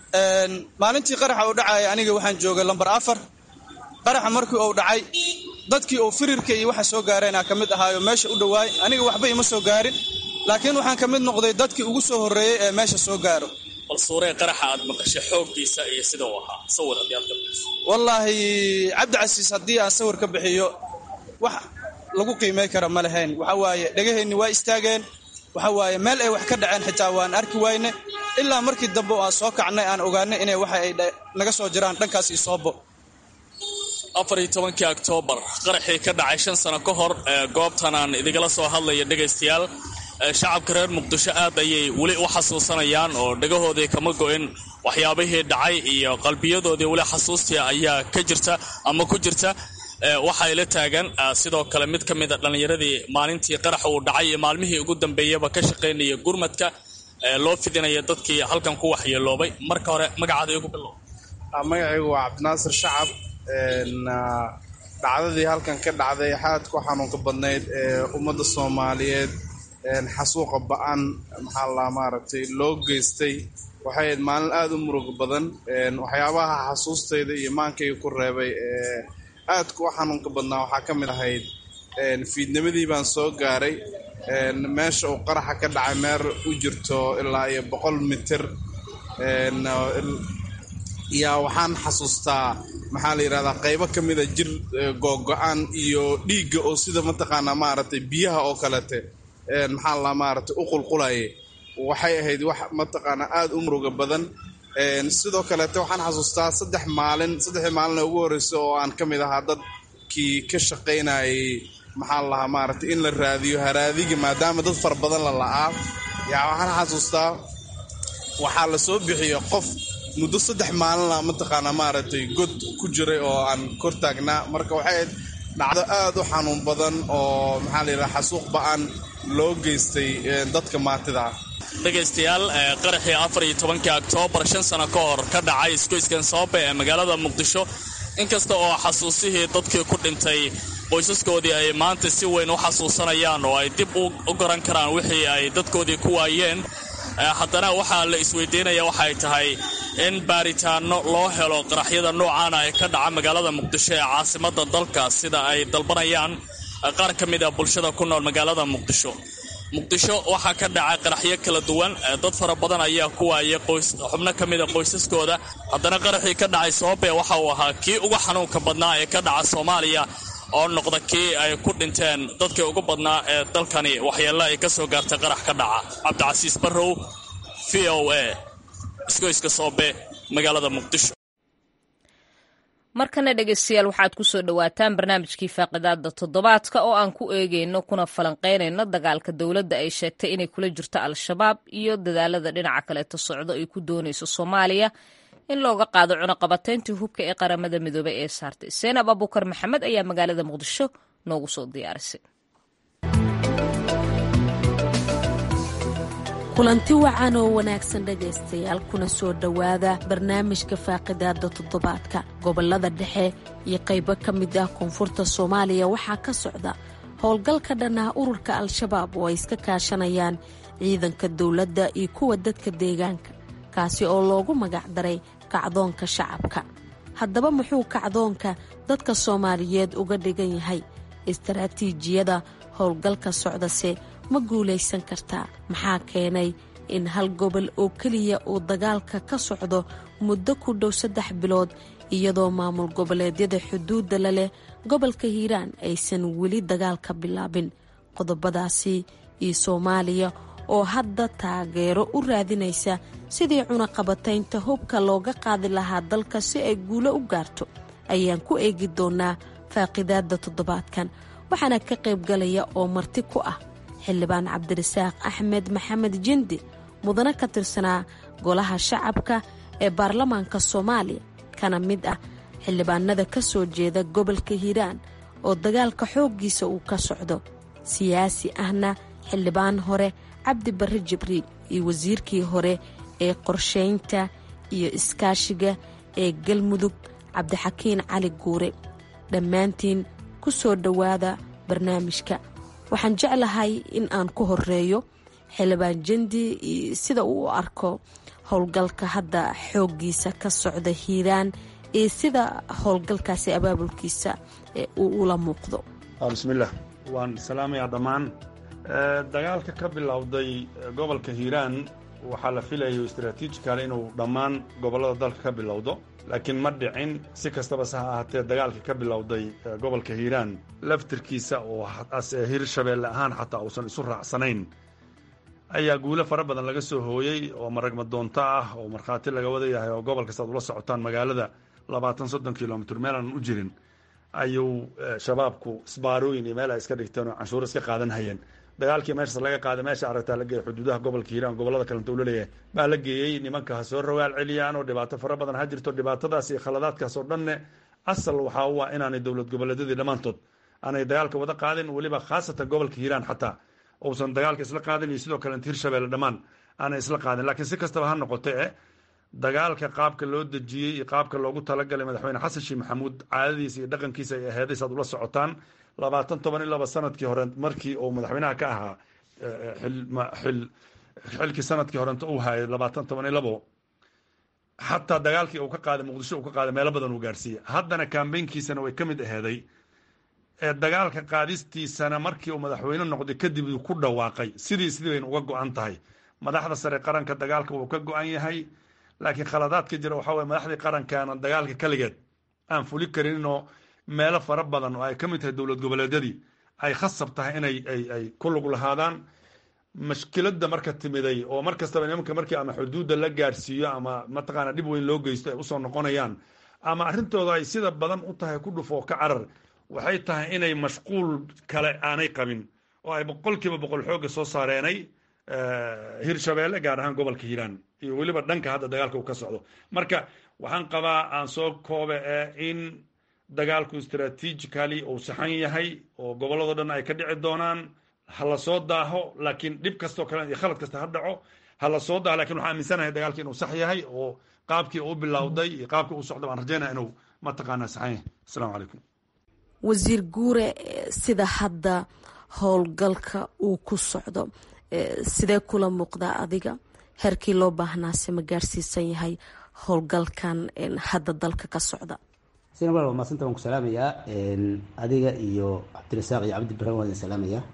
maalintii qaraxa uu dhacay aniga waxaan joogay lambar afar. qaraxa markii uu dhacay dadkii oo firirka iyo waxa soo gaareenaa ka mid ahaayo meesha u dhowaay aniga waxba ima soo gaarin laakiin waxaan ka mid noqday dadkii ugu soo horreeyey ee meesha soo gaaro bal suuree qaraxa aad maqashay xooggiisa iyo sida uu ahaa sawir haddii aad ka bixiso wallaahi cabdicasiis haddii aan sawir ka bixiyo wax lagu qiimay kara ma lahayn waxa waaye dhegaheenni waa istaageen waxa waaye meel ay wax ka dhaceen xitaa waan arki wayne ilaa markii dambe oo aan soo kacnay aan ogaanay inay waxa ay naga soo jiraan dhankaas iyo soobo afar iyo tobankii oktoobar qaraxii ka dhacay shan sano ka hor goobtan aan idigala soo hadlaya dhegaystayaal shacabka reer muqdisho aad ayay weli u xasuusanayaan oo dhagahoodii kama go'in waxyaabihii dhacay iyo qalbiyadoodii weli xasuustii ayaa ka jirta ama ku jirta waxay la taagan sidoo kale mid ka mid a dhallinyaradii maalintii qarax uu dhacay iyo maalmihii ugu dambeeyaba ka shaqaynaya gurmadka loo fidinaya dadkii halkan ku waxyeeloobay marka hore magacaada igu bilow magacaygu waa cabdinaasir shacab dhacdadii halkan ka dhacday xaad ku xanuunka badnayd ee ummadda soomaaliyeed xasuuqa ba-an maxaa la maaragtay loo geystay waxay ahayd maalin aada u murug badan waxyaabaha xasuustayda iyo maankayga ku reebay ee aadka u xanuunka badnaa waxaa ka mid ahayd fiidnimadii baan soo gaaray meesha uu qaraxa ka dhacay meer u jirto ilaa iyo boqol mitir yaa waxaan xasuustaa maxaa la yidhahdaa qaybo ka mida jir googo-aan iyo dhiigga oo sida mataqaanaa maaragtay biyaha oo kalete maxaa la maaragtay u qulqulaye waxay ahayd wax mataqaanaa aada u muruga badan sidoo kaleete waxaan xasuustaa saddex maalin saddexdii maalina ugu horreysa oo aan ka mid ahaa dadkii ka shaqaynayay maxaa lahaa maaragtay in la raadiyo haraadiga maadaama dad fara badan la la'aa yaa waxaan xasuustaa waxaa la soo bixiyo qof muddo saddex maalinla mataqaanaa maaragtay god ku jiray oo aan kor taagnaa marka waxay ahayd dhacdo aada u xanuun badan oo maxaa la yidhaha xasuuq ba-an loo geystay dadka maatida dhegaystayaal qaraxii afar iyo tobankii oktoobar shan sano ka hor ka dhacay isgoyskan soobe ee magaalada muqdisho inkasta oo xasuusihii dadkii ku dhintay qoysaskoodii ay maanta si weyn u xasuusanayaan oo ay dib u garan karaan wixii ay dadkoodii ku waayeen haddana waxaa la isweydiinaya waxay tahay in baaritaano loo helo qaraxyada noocaana ay ka dhaca magaalada muqdisho ee caasimadda dalka sida ay dalbanayaan qaar ka mid a bulshada ku nool magaalada muqdisho muqdisho waxaa ka dhacay qaraxyo kala duwan dad fara badan ayaa ku waayay xubno ka mida qoysaskooda haddana qaraxii ka dhacay soobe waxa uu ahaa kii ugu xanuunka badnaa ee ka dhaca soomaaliya oo noqda kii ay ku dhinteen dadkii ugu badnaa ee dalkani waxyeello ay ka soo gaartay qarax ka dhaca cabdicasiis barrow v o a isgoyska soobe magaalada muqdisho markana dhegaystayaal waxaad ku soo dhowaataan barnaamijkii faaqidaada toddobaadka oo aan ku eegayno kuna falanqaynayno dagaalka dowladda ay sheegtay inay kula jirto al-shabaab iyo dadaalada dhinaca kaleeto socdo ay ku doonayso soomaaliya in looga qaado cunaqabatayntii hubka ee qaramada midoobey ee saartay seenab abuukar maxamed ayaa magaalada muqdisho noogu soo diyaarisay kulanti wacan oo wanaagsan dhegaystayaal kuna soo dhowaada barnaamijka faaqidaada toddobaadka gobolada dhexe iyo qaybo ka mid ah koonfurta soomaaliya waxaa ka socda howlgalka dhannaha ururka al-shabaab oo ay iska kaashanayaan ciidanka dowladda iyo kuwa dadka deegaanka kaasi oo loogu magacdaray kacdoonka shacabka haddaba muxuu kacdoonka dadka soomaaliyeed uga dhigan yahay istaraatiijiyada howlgalka socdase ma guulaysan kartaa maxaa keenay in hal gobol oo keliya uu dagaalka ka socdo muddo ku dhow saddex bilood iyadoo maamul goboleedyada xuduudda la leh gobolka hiiraan aysan weli dagaalka bilaabin qodobadaasi iyo soomaaliya oo hadda taageero u raadinaysa sidii cunaqabataynta hubka looga qaadi lahaa dalka si ay guulo u gaarto ayaan ku eegi doonaa faaqidaada toddobaadkan waxaana ka qaybgalaya oo marti ku ah xildhibaan cabdirasaaq axmed maxamed jindi mudane ka tirsanaa golaha shacabka ee baarlamaanka soomaaliya kana mid ah xildhibaanada ka soo jeeda gobolka hiiraan oo dagaalka xooggiisa uu ka socdo siyaasi ahna xildhibaan hore cabdi barre jibriil iyo wasiirkii hore ee qorshaynta iyo iskaashiga ee galmudug cabdixakiin cali guure dhammaantiin ku soo dhowaada barnaamijka waxaan jeclahay in aan ku horeeyo xildhibaan jindi sida uu u arko howlgalka hadda xooggiisa ka socda hiiraan iyo sida howlgalkaasi abaabulkiisa uu ula muuqdo. bismillaah, waan salaamayaa dhammaan. dagaalka ka bilowday gobolka hiiraan waxaa la filayo istaraatiijikale inuu dhammaan gobollada dalka ka bilowdo, laakiin ma dhicin. si kastaba se ha ahaatee dagaalka ka bilowday gobolka hiiraan laftirkiisa oo hirshabeelle ahaan xataa uusan isu raacsanayn ayaa guulo fara badan laga soo hooyey oo maragma doonto ah oo markhaati laga wada yahay oo gobolka saad ula socotaan magaalada labaatan soddon kilomitr meelaan u jirin ayuu shabaabku isbaarooyin iyo meel ay iska dhigteen oo canshuuro iska qaadan hayeen. dagaalkii meeshaas laga qaaday meesha aragtaa la geeyey xuduudaha gobolka hiiraan gobollada kalenta uu laleeyahay baa la geeyey. nimanka ha soo rawaal celiyaan oo dhibaato fara badan ha jirto. dhibaatadaas iyo khaladaadkaas oo dhanne asal waxaa u ah inaanay dowlad goboleedyadii dhammaantood aanay dagaalka wada qaadin, weliba khaasatan gobolka hiiraan xataa uusan dagaalka isla qaadin, iyo sidoo kalenta hirshabeelle dhammaan aanay isla qaadin. laakiin si kastaba ha noqote e dagaalka qaabka loo dejiyey iyo qaabka loogu talagalay madaxweyne xasan sheekh maxamuud caadadiisa iyo dhaqankiisa ay aheeday saad ula socotaan labaatan toban iyo laba sanadkii hore markii uu madaxweynaha ka ahaa xilkii sanadkii horenta uu hayay labaatan toban iyo labo xataa dagaalkii uu ka qaaday muqdisho uu ka qaaday meelo badan uu gaarsiiyey. haddana kambeynkiisana way ka mid aheeday. dagaalka qaadistiisana markii uu madaxweyne noqday kadib uu ku dhawaaqay sidii sidii bayna uga go-an tahay. madaxda sare qaranka dagaalka wuu ka go-an yahay, laakiin khaladaadka jira waxaa waye madaxdii qarankaana dagaalka kaligeed aan fuli karinoo meelo fara badan oo ay ka mid tahay dowlad goboleedyadii ay khasab tahay inay ay ay ku lug lahaadaan. mashkiladda marka timiday oo mar kastaba nimanka markii ama xuduudda la gaarsiiyo ama mataqaana dhib weyn loo geysto ay usoo noqonayaan ama arrintooda ay sida badan u tahay ku dhufoo ka carar, waxay tahay inay mashquul kale aanay qabin oo ay boqolkiiba boqol xoogga soo saareenay hirshabeelle gaar ahaan gobolka hiiraan iyo weliba dhanka hadda dagaalka uu ka socdo. marka waxaan qabaa aan soo koobe ee in dagaalku istaraatiijikali uu saxan yahay oo gobolladoo dhan ay ka dhici doonaan. ha la soo daaho, laakiin dhib kastoo kale iyo khalad kasta ha dhaco ha la soo daaho, lakin waxaan aaminsanahay dagaalki inuu sax yahay oo qaabkii uu bilowday iyo qaabkii uu socdo baan rajaynaya inuu mataqaanaa saxan yahay. asalaamu calaykum. wasiir guure, sida hadda howlgalka uu ku socdo sidee kula muuqdaa adiga? heerkii loo baahnaase ma gaarsiisan yahay howlgalkan hadda dalka ka socda? sinabal waa maasanta waan ku salaamayaa adiga iyo cabdirasaaq iyo cabdi ibraahim waan idin salaamayaa.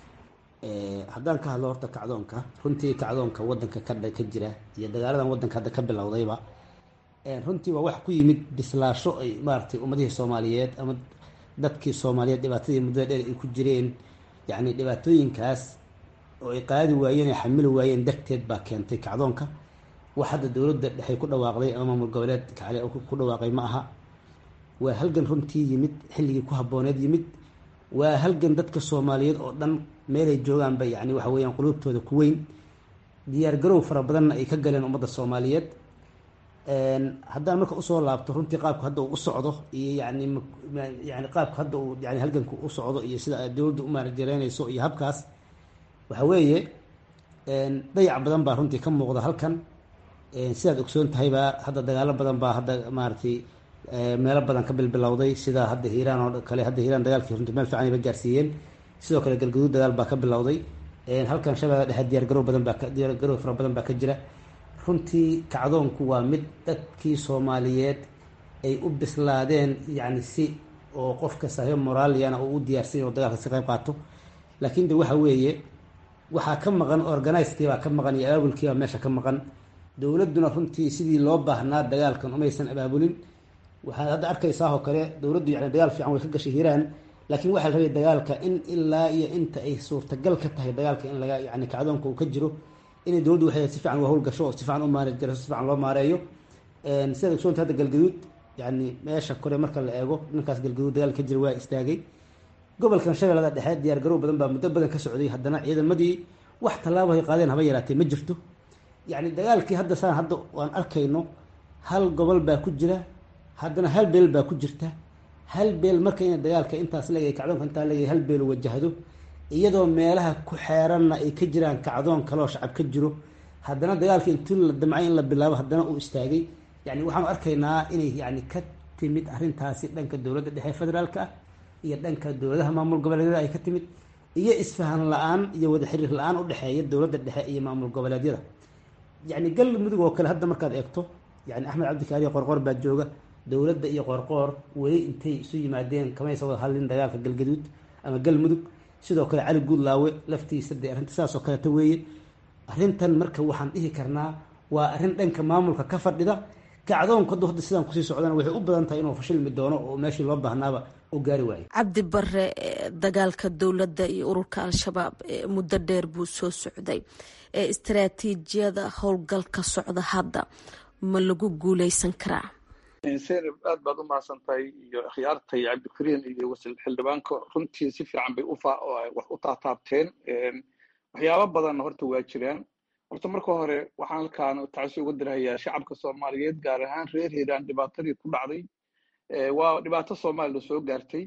haddaan ka hadlo horta kacdoonka, runtii kacdoonka wadanka ka ka jira iyo dagaaladan wadanka hadda ka bilowdayba runtii waa wax ku yimid bislaasho ay maaragtay ummadihii soomaaliyeed ama dadkii soomaaliyeed dhibaatadii muddada dheer ay ku jireen, yacni dhibaatooyinkaas oo ay qaadi waayeen ay xamili waayeen darteed baa keentay kacdoonka. wax hadda dowladda dhexe ku dhawaaqday ama maamul goboleed kale ku dhawaaqay ma aha. waa halgan runtii yimid xilligii ku habbooneed yimid. waa halgan dadka soomaaliyeed oo dhan meelay joogaanba yani waxa weeyaan quluubtooda ku weyn, diyaargarow fara badanna ay ka galeen ummadda soomaaliyeed. haddaan marka usoo laabto runtii qaabka hadda uu u socdo iyo yani yani qaabka hadda uu yani halganku u socdo iyo sida dowladda u maarjareynayso iyo habkaas waxa weeye dayac badan baa runtii ka muuqda halkan. sidaad ogsoon tahayba hadda dagaalo badan baa hadda maaragtay meelo badan ka bilbilowday, sida hadda hiiraan oo kale. hadda hiiraan dagaalkii runtii meel fiican ba gaarsiiyeen. sidoo kale galgaduud dagaal baa ka bilowday. halkan shabeelle dhexe diyaargarow badan baa diyaargarow fara badan baa ka jira. runtii kacdoonku waa mid dadkii soomaaliyeed ay u bislaadeen yani si oo qof kasta he moraaliyana uu u diyaarsan oo dagaalka si qayb qaato. laakiin de waxa weeye waxaa ka maqan organizekii baa ka maqan iyo abaabulkii baa meesha ka maqan. dowladduna runtii sidii loo baahnaa dagaalkan umaysan abaabulin. waxaad hadda arkaysaa oo kale dowladdu yani dagaal fiican way ka gashay hiiraan, laakiin waxaa la rabay dagaalka in ilaa iyo inta ay suurtagal ka tahay dagaalka in laga yani kacdoonka uu ka jiro inay dowladdu waxay si fiican u howlgasho oo si fiican u maare si fiican loo maareeyo. sidaad ogsoonta hadda galgaduud yani meesha kore marka la eego ninkaas galgaduud dagaal ka jira waa istaagay. gobolkan shabeellada dhexe diyaargarow badan baa muddo badan ka socday, haddana ciidamadii wax tallaabo ay qaadeen haba yaraatee ma jirto. yani dagaalkii hadda saan hadda waan arkayno hal gobol baa ku jira, haddana hal beel baa ku jirta. hal beel marka ina dagaalka intaas leeyahay kacdoonka intaa leeyahay hal beel wajahdo, iyadoo meelaha ku xeeranna ay ka jiraan kacdoon kaloo shacab ka jiro, haddana dagaalka intii la damcay in la bilaabo haddana uu istaagay. yani waxaanu arkaynaa inay yani ka timid arrintaasi dhanka dowladda dhexe federaalka ah iyo dhanka dowladaha maamul goboleedyada ay ka timid, iyo isfahan la-aan iyo wada xiriir la-aan u dhexeeya dowladda dhexe iyo maamul goboleedyada. yani galmudug oo kale hadda markaad eegto yani axmed cabdikaariyo qorqor baa jooga, dowladda iyo qoorqoor weli intay isu yimaadeen kamaysa wada hadlin dagaalka galgaduud ama galmudug. sidoo kale cali guudlaawe laftiisa dee arrinta sidaasoo kaleeta weeye. arrintan marka waxaan dhihi karnaa waa arrin dhanka maamulka ka fadhida. kacdoonka hadda sidaan kusii socdana waxay u badan tahay inuu fashilmi doono oo meeshii loo baahnaaba u gaari waayo. cabdi bare, dagaalka dowladda iyo ururka al-shabaab muddo dheer buu soo socday. istaraatiijiyada howlgalka socda hadda ma lagu guuleysan karaa? seynab aad baad u mahadsantahay iyo akhyaartay cabdikariin iyo wasil xildhibaanka runtii si fiican bay wax u taataabteen. waxyaabo badanna horta waa jiraan. horta marka hore waxaan halkaan tacsi uga dirahayaa shacabka soomaaliyeed gaar ahaan reer hiiraan dhibaatadii ku dhacday. waa dhibaato soomaalida soo gaartay.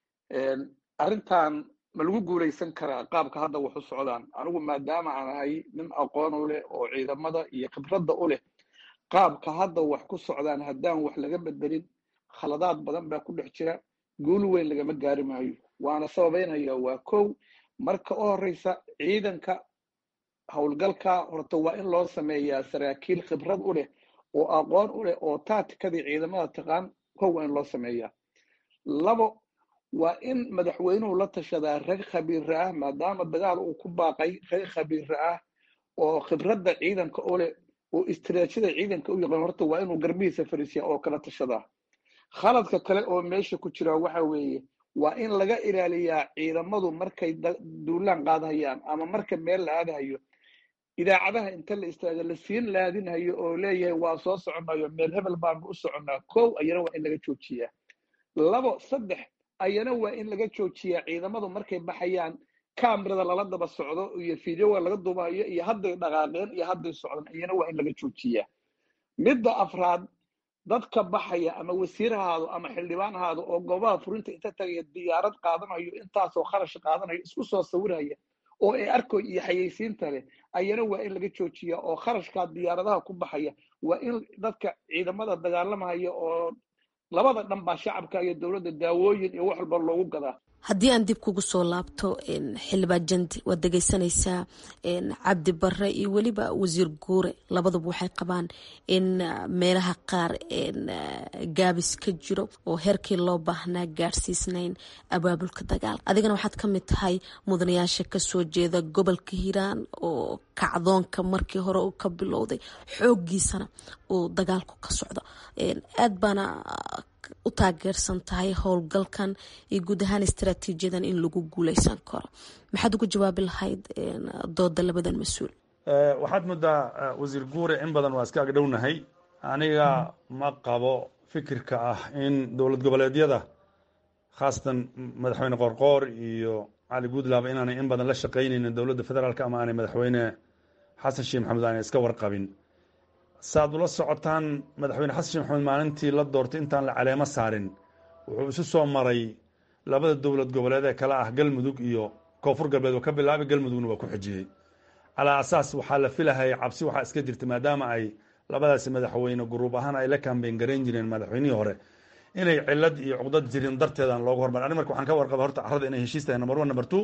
arrintan ma lagu guuleysan karaa qaabka hadda wax u socdaan? anigu maadaama aan ahay nin aqoon u leh oo ciidamada iyo khibradda u leh qaabka hadda wax ku socdaan haddaan wax laga bedelin khaladaad badan baa ku dhex jira. guul weyn lagama gaari maayo. waana sababeynaya waa kow marka u horeysa ciidanka howlgalka horta waa in loo sameeyaa saraakiil khibrad u leh oo aqoon u leh oo taatikadii ciidamada taqaan. kow waa in loo sameeyaa. labo waa in madaxweynuhu la tashadaa rag khabiira ah maadaama dagaal uu ku baaqay rag khabiira ah oo khibradda ciidanka u leh oo istiraatiijiyada ciidanka u yaqaan. horta waa inuu garbihiisa fariisiya oo kala tashadaa. khaladka kale oo meesha ku jira waxa weeye waa in laga ilaaliyaa ciidamadu markay duulaan qaadahayaan ama marka meel la aadahayo idaacadaha inta la istaago la siin laadinhayo oo leeyahay waa soo soconayo meel hebel baanu u soconnaa. kow ayana waa in laga joojiyaa. labo saddex ayana waa in laga joojiyaa ciidamadu markay baxayaan kamerada lala daba socdo iyo fideoga laga duubayo iyo hadday dhaqaaqeen iyo hadday socdaan ayana waa in laga joojiyaa. midda afraad dadka baxaya ama wasiir ahaado ama xildhibaan ahaado oo goobaha furinta inta tagaya diyaarad qaadanayo intaasoo kharash qaadanayo isku soo sawiraya oo ay arkoy iyo xayeysiinta leh ayana waa in laga joojiyaa. oo kharashkaa diyaaradaha ku baxaya waa in dadka ciidamada dagaalamaya oo labada dhan baa shacabka iyo dowladda daawooyin iyo wax walba loogu gadaa. haddii aan dib kugu soo laabto xildhibaan jandi waad dhegeysanaysaa cabdi bare iyo weliba wasiir guure labaduba waxay qabaan in meelaha qaar gaabis ka jiro oo heerkii loo baahnaa gaarsiisnayn abaabulka dagaal. adigana waxaad ka mid tahay mudanayaasha kasoo jeeda gobolka hiiraan oo kacdoonka markii hore uu ka bilowday xooggiisana uu dagaalku ka socdo. aad baana u taageersan tahay howlgalkan iyo guud ahaan istaraatiijiyadan in lagu guuleysan karo. maxaad ugu jawaabi lahayd dooda labadan mas-uul? waxaad moodaa wasiir guure in badan waa iska agdhownahay. aniga ma qabo fikirka ah in dowlad goboleedyada khaasatan madaxweyne qoorqoor iyo cali guudlaaba inaanay in badan la shaqaynaynin dowladda federaalk ama aanay madaxweyne xasan sheekh maxamuud aanay iska warqabin. saad ula socotaan madaxweyne xasan sheekh maxamuud maalintii la doortay intaan la caleemo saarin wuxuu isu soo maray labada dowlad goboleed ee kale ah galmudug iyo koonfur galbeed oo ka bilaabay galmudugna waa ku xijiyey. calaa asaas waxaa la filahayay cabsi waxaa iska jirta maadaama ay labadaasi madaxweyne guruub ahaan ay la kambeyn garayn jireen madaxweynihii hore inay cilad iyo cuqdad jirin darteedaan loogu hormar. ani marka waxaan ka warqaba horta carrada inay heshiis tahay number one number two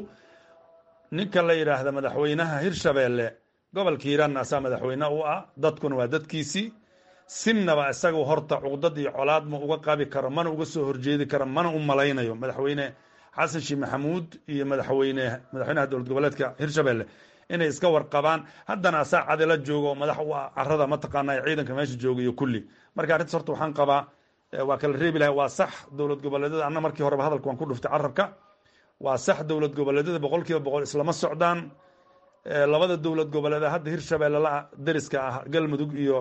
ninka la yidhaahda madaxweynaha hirshabeelle gobolka hiiraanna asaa madaxweyne u ah dadkuna waa dadkiisii. sinnaba isagu horta cuqdad iyo colaad ma uga qabi karo mana uga soo horjeedi karo mana u malaynayo madaxweyne xasan sheekh maxamuud iyo madaxweyne madaxweynaha dowlad goboleedka hirshabeelle inay iska warqabaan. haddana asaa cadila joogo oo madax u ah carrada mataqaanaa ciidanka meesha jooga iyo kulli. marka arrintaas horta waxaan qabaa waa kala reebi lahay. waa sax dowlad goboleedyada anna markii horeba hadalka waan ku dhuftay carabka. waa sax dowlad goboleedyada boqol kiiba boqol islama socdaan. labada dowlad goboleed hadda hirshabeelle la dariska ah galmudug iyo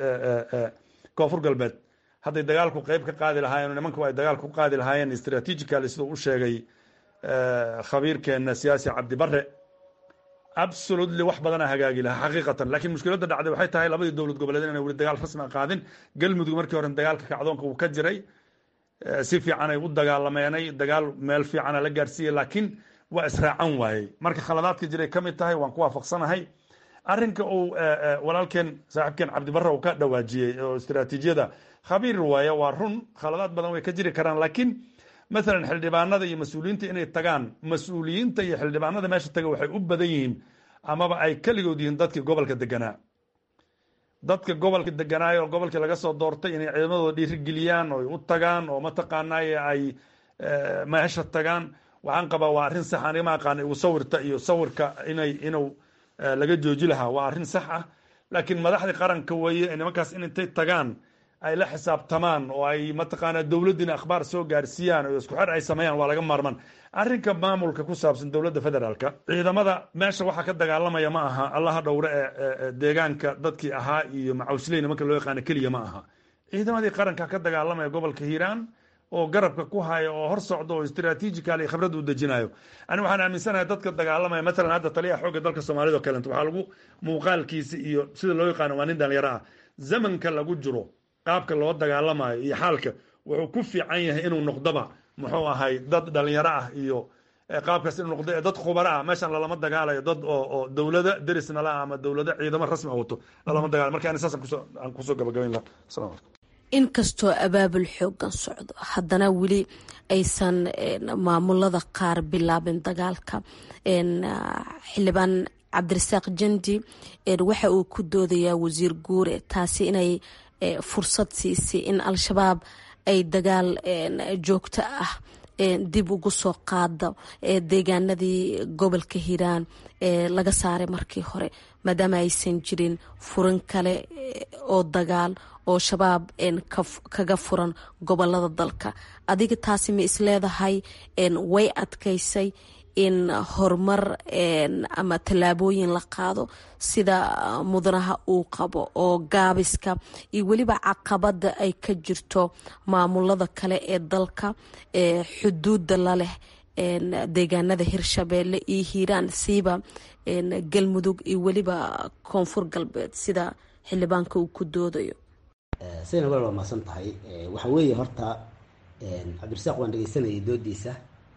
koonfur galbeed hadday dagaalku qeyb ka qaadi lahaayeen nimanku ay dagaal ku qaadi lahaayeen strategically siduu u sheegay khabiirkeena siyaasi cabdi bare absolutely wax badana hagaagi lahaa xaqiiqatan. laakiin mushkiladda dhacday waxay tahay labadii dowlad goboleed inay weli dagaal rasmi qaadin. galmudug markii hore dagaalka kacdoonka uu ka jiray si fiican ay u dagaalameenay dagaal meel fiicana la gaarsiiyey laakiin waa israacan waayey. marka khaladaadka jiray ka mid tahay waan ku waafaqsanahay. arrinka uu walaalkeen saaxiibkeen cabdibare uu ka dhawaajiyey oo istaraatiijiyada khabiir waaye waa run khaladaad badan way ka jiri karaan. laakiin maalan xildhibaanada iyo mas-uuliyiinta inay tagaan mas-uuliyiinta iyo xildhibaanada meesha taga waxay u badan yihiin amaba ay keligood yihiin dadkii gobolka deganaa. dadka gobolka deganaayo oo gobolkii laga soo doortay inay ciidamadooda dhiirigeliyaan oo ay u tagaan oo mataqaanaaye ay meesha tagaan waxaan qabaa waa arrin sax aniga ma aqaana igu sawirta iyo sawirka inay inuu laga jooji lahaa waa arrin sax ah laakiin madaxdii qaranka weeye nimankaas in intay tagaan ay la xisaabtamaan oo ay mataqaanaa dowladdiina akhbaar soo gaarsiiyaan oo isku xer ay sameeyaan waa laga maarmaan arrinka maamulka ku saabsan dowladda federaalka ciidamada meesha waxaa ka dagaalamaya ma aha allaha dhowre ee deegaanka dadkii ahaa iyo macawsley nimanka loo yaqaano keliya ma aha ciidamadii qaranka ka dagaalamaya gobolka hiiraan oo garabka ku haya oo hor socdo oo istaraatiijikal iyo khibrad u dejinayo ani waxaan aaminsanahay dadka dagaalamaya matalan hadda taliyaha xoogga dalka soomaalida oo kalenta waxaa lagu muuqaalkiisa iyo sida loo yaqaano waa nin dhalinyaro ah zamanka lagu jiro qaabka loo dagaalamayo iyo xaalka wuxuu ku fiican yahay inuu noqdoba muxuu ahay dad dhalinyaro ah iyo qaabkaas inuu noqdo dad khubaro ah meeshan lalama dagaalayo dad oo oo dowlada derisna la ama dowlada ciidamo rasmi ah wato lalama dagaalayo marka ani saas aan kusoo gabagabayn lahaa salaam inkastoo abaabul xoogan socdo haddana weli aysan maamulada qaar bilaabin dagaalka xildhibaan cabdirasaaq jandi waxa uu ku doodayaa wasiir guure taasi inay fursad siisay in al-shabaab ay dagaal joogto ah dib ugu soo qaado deegaanadii gobolka hiiraan laga saaray markii hore maadaama aysan jirin furin kale oo dagaal oo shabaab kaga furan gobolada dalka adiga taasi ma isleedahay way adkaysay in horumar ama tallaabooyin la qaado sida mudanaha uu qabo oo gaabiska iyo weliba caqabada ay ka jirto maamulada kale ee dalka ee xuduuda la leh deegaanada hirshabeelle iyo hiiraan siiba galmudug iyo weliba koonfur galbeed sida xildhibaanka uu ku doodayo sayna walaal waa mahadsan tahay waxa weeye horta cabdirasaaq waan dhegeysanayay doodiisa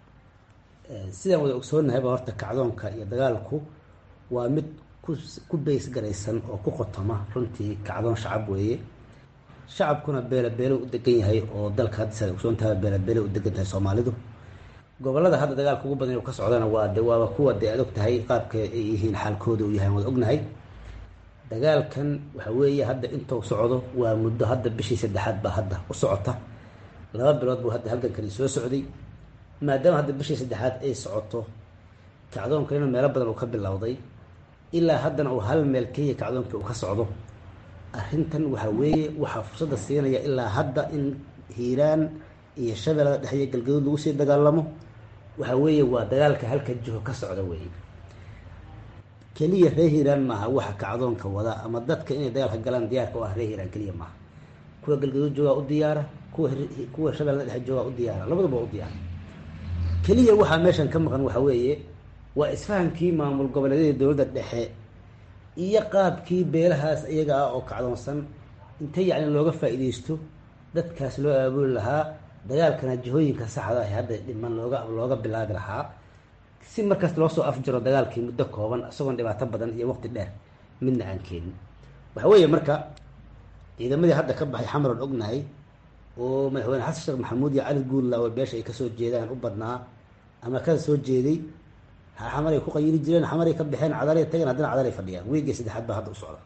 sidaan wada ogsoonnahayba horta kacdoonka iyo dagaalku waa mid ku beys garaysan oo ku qotoma runtii kacdoon shacab weeye shacabkuna beelabeelo u degan yahay oo dalka hadda sidaad ogsoontahay beelabeelo u degan tahay soomaalidu gobolada hadda dagaalka ugu badan ka socdana waa de waaba kuwa de aad og tahay qaabka ay yihiin xaalkooda uu yahay wada ognahay dagaalkan waxa weeye hadda intuu socdo waa muddo hadda bishii saddexaad baa hadda u socota laba bilood buu hadda halgankani soo socday maadaama hadda bishii saddexaad ay socoto kacdoonkanina meelo badan uu ka bilowday ilaa haddana uu hal meel keliya kacdoonkii uu ka socdo arrintan waxa weeye waxaa fursadda siinaya ilaa hadda in hiiraan iyo shabeellada dhexe iyo galgaduud lagu sii dagaalamo waxa weeye waa dagaalka halka jiho ka socda weeye keliya reer hiiraan maaha waxa kacdoonka wada ama dadka inay dagaalka galaan diyaarka u ah reer hiiraan keliya maaha kuwa galgaduud joogaa u diyaara kuwa kuwa shabeellada dhexe joogaa u diyaara labaduba u diyaara keliya waxaa meeshan ka maqan waxa weeye waa isfahamkii maamul goboleedyada dowladda dhexe iyo qaabkii beelahaas iyaga ah oo kacdoonsan inta yacni looga faa'iidaysto dadkaas loo aabuli lahaa dagaalkana jihooyinka saxda ah hadda dhiman looga looga bilaabi lahaa si markaas loo soo afjaro dagaalkii muddo kooban isagoon dhibaato badan iyo waqti dheer midna aan keenin waxa weeye marka ciidamadii hadda ka baxay xamar aan ognahay oo madaxweyne xasan sheekh maxamuud iyo cali guudla oo beesha ay kasoo jeedaan u badnaa ama ka soo jeeday xamaray ku qayiri jireen xamaray ka baxeen cadaalay tageen haddana cadaalay fadhiyaan weygii saddexaad baa hadda u socda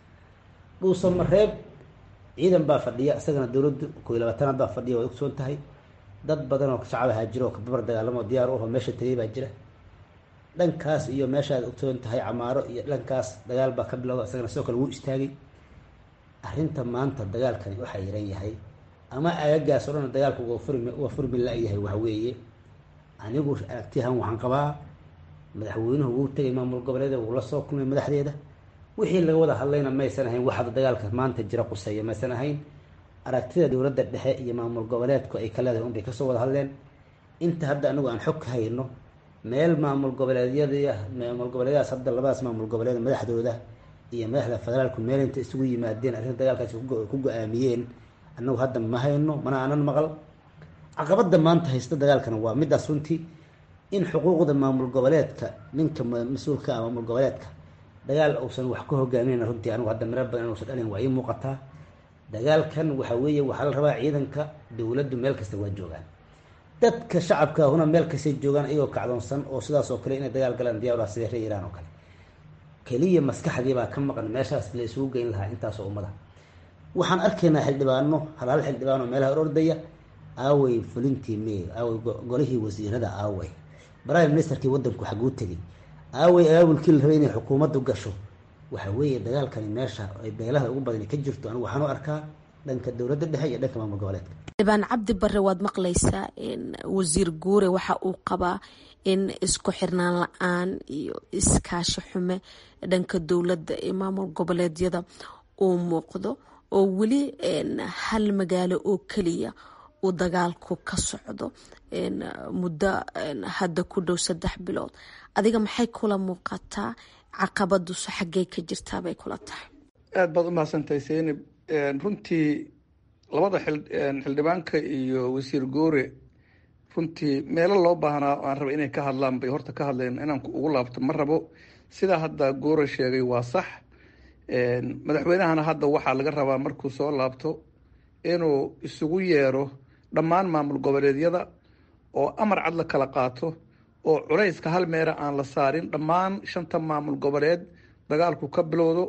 dhuusan mareeb ciidan baa fadhiya isagana dowladdu koo iyo labaatanaad baa fadhiya waa ogsoon tahay dad badan oo shacabahaa jiro oo kababar dagaalamo diyaar u aho meesha tagay baa jira dhankaas iyo meeshaad ogsoon tahay camaaro iyo dhankaas dagaal baa ka bilowda isagana sidoo kale wuu istaagay arrinta maanta dagaalkani waxaa yaran yahay ama aagagaas oo dhan dagaalku waa furmi la-yahay waxa weeye anigu aragtiyahan waxaan qabaa madaxweynuhu wuu tegay maamul goboleeda wuu la soo kulmay madaxdeeda wixii laga wada hadlayna maysan ahayn wax hadda dagaalka maanta jira quseeya maysan ahayn aragtida dowladda dhexe iyo maamul goboleedku ay ka leedahay unbay kasoo wada hadleen inta hadda anigu aan xog ka hayno meel maamul goboleedyada maamul goboleedyadaas hadda labadaas maamul goboleed madaxdooda iyo madaxda federaalku meel inta isugu yimaadeen arrinta dagaalkaasi ku go-aamiyeen annagu hadda ma hayno mana aanan maqal caqabada maanta haysta dagaalkana waa midaas runtii in xuquuqda maamul goboleedka ninka mas-uulka ah maamul goboleedka dagaal uusan wax ka hogaaminayna runtii anigu hadda miro badan inuusan dhalin waa ii muuqataa dagaalkan waxa weeye waxaa la rabaa ciidanka dowladdu meel kasta waa joogaan dadka shacabka ahuna meel kastay joogaan iyagoo kacdoonsan oo sidaas oo kale inay dagaal galaan diyaar ah sida reer Iiraan oo kale keliya maskaxdii baa ka maqan meeshaas la isugu geyn lahaa intaasoo ummada waxaan arkaynaa xildhibaano halaal xildhibaano meelaha ordaya aaway fulintii mee aaway golihii wasiirada aaway prime ministerkii wadanku xaguu tegay aaway aawulkii la rabay inay xukuumaddu gasho waxa weeye dagaalkani meesha ay beelaha ugu badani ka jirto anigu waxaan u arkaa dhanka dowladda dhexe iyo dhanka maamul goboleedka xildhibaan cabdi barre waad maqlaysaa in wasiir guure waxa uu qabaa in isku xirnaan la-aan iyo iskaashi xume dhanka dowladda iyo maamul goboleedyada uu muuqdo oo weli hal magaalo oo keliya uu dagaalku ka socdo muddo hadda ku dhow saddex bilood adiga maxay kula muuqataa caqabaduse xaggey ka jirtaa bay kula tahay aada baad u mahadsantahay seynab runtii labada xildhibaanka iyo wasiir goore runtii meelo loo baahnaa aan raba inay ka hadlaan bay horta ka hadleen inaan ugu laabto ma rabo sidaa hadda goore sheegay waa sax madaxweynahana hadda waxaa laga rabaa markuu soo laabto inuu isugu yeero dhammaan maamul goboleedyada oo amar cad la kala qaato oo culayska hal meera aan la saarin dhammaan shanta maamul goboleed dagaalku ka bilowdo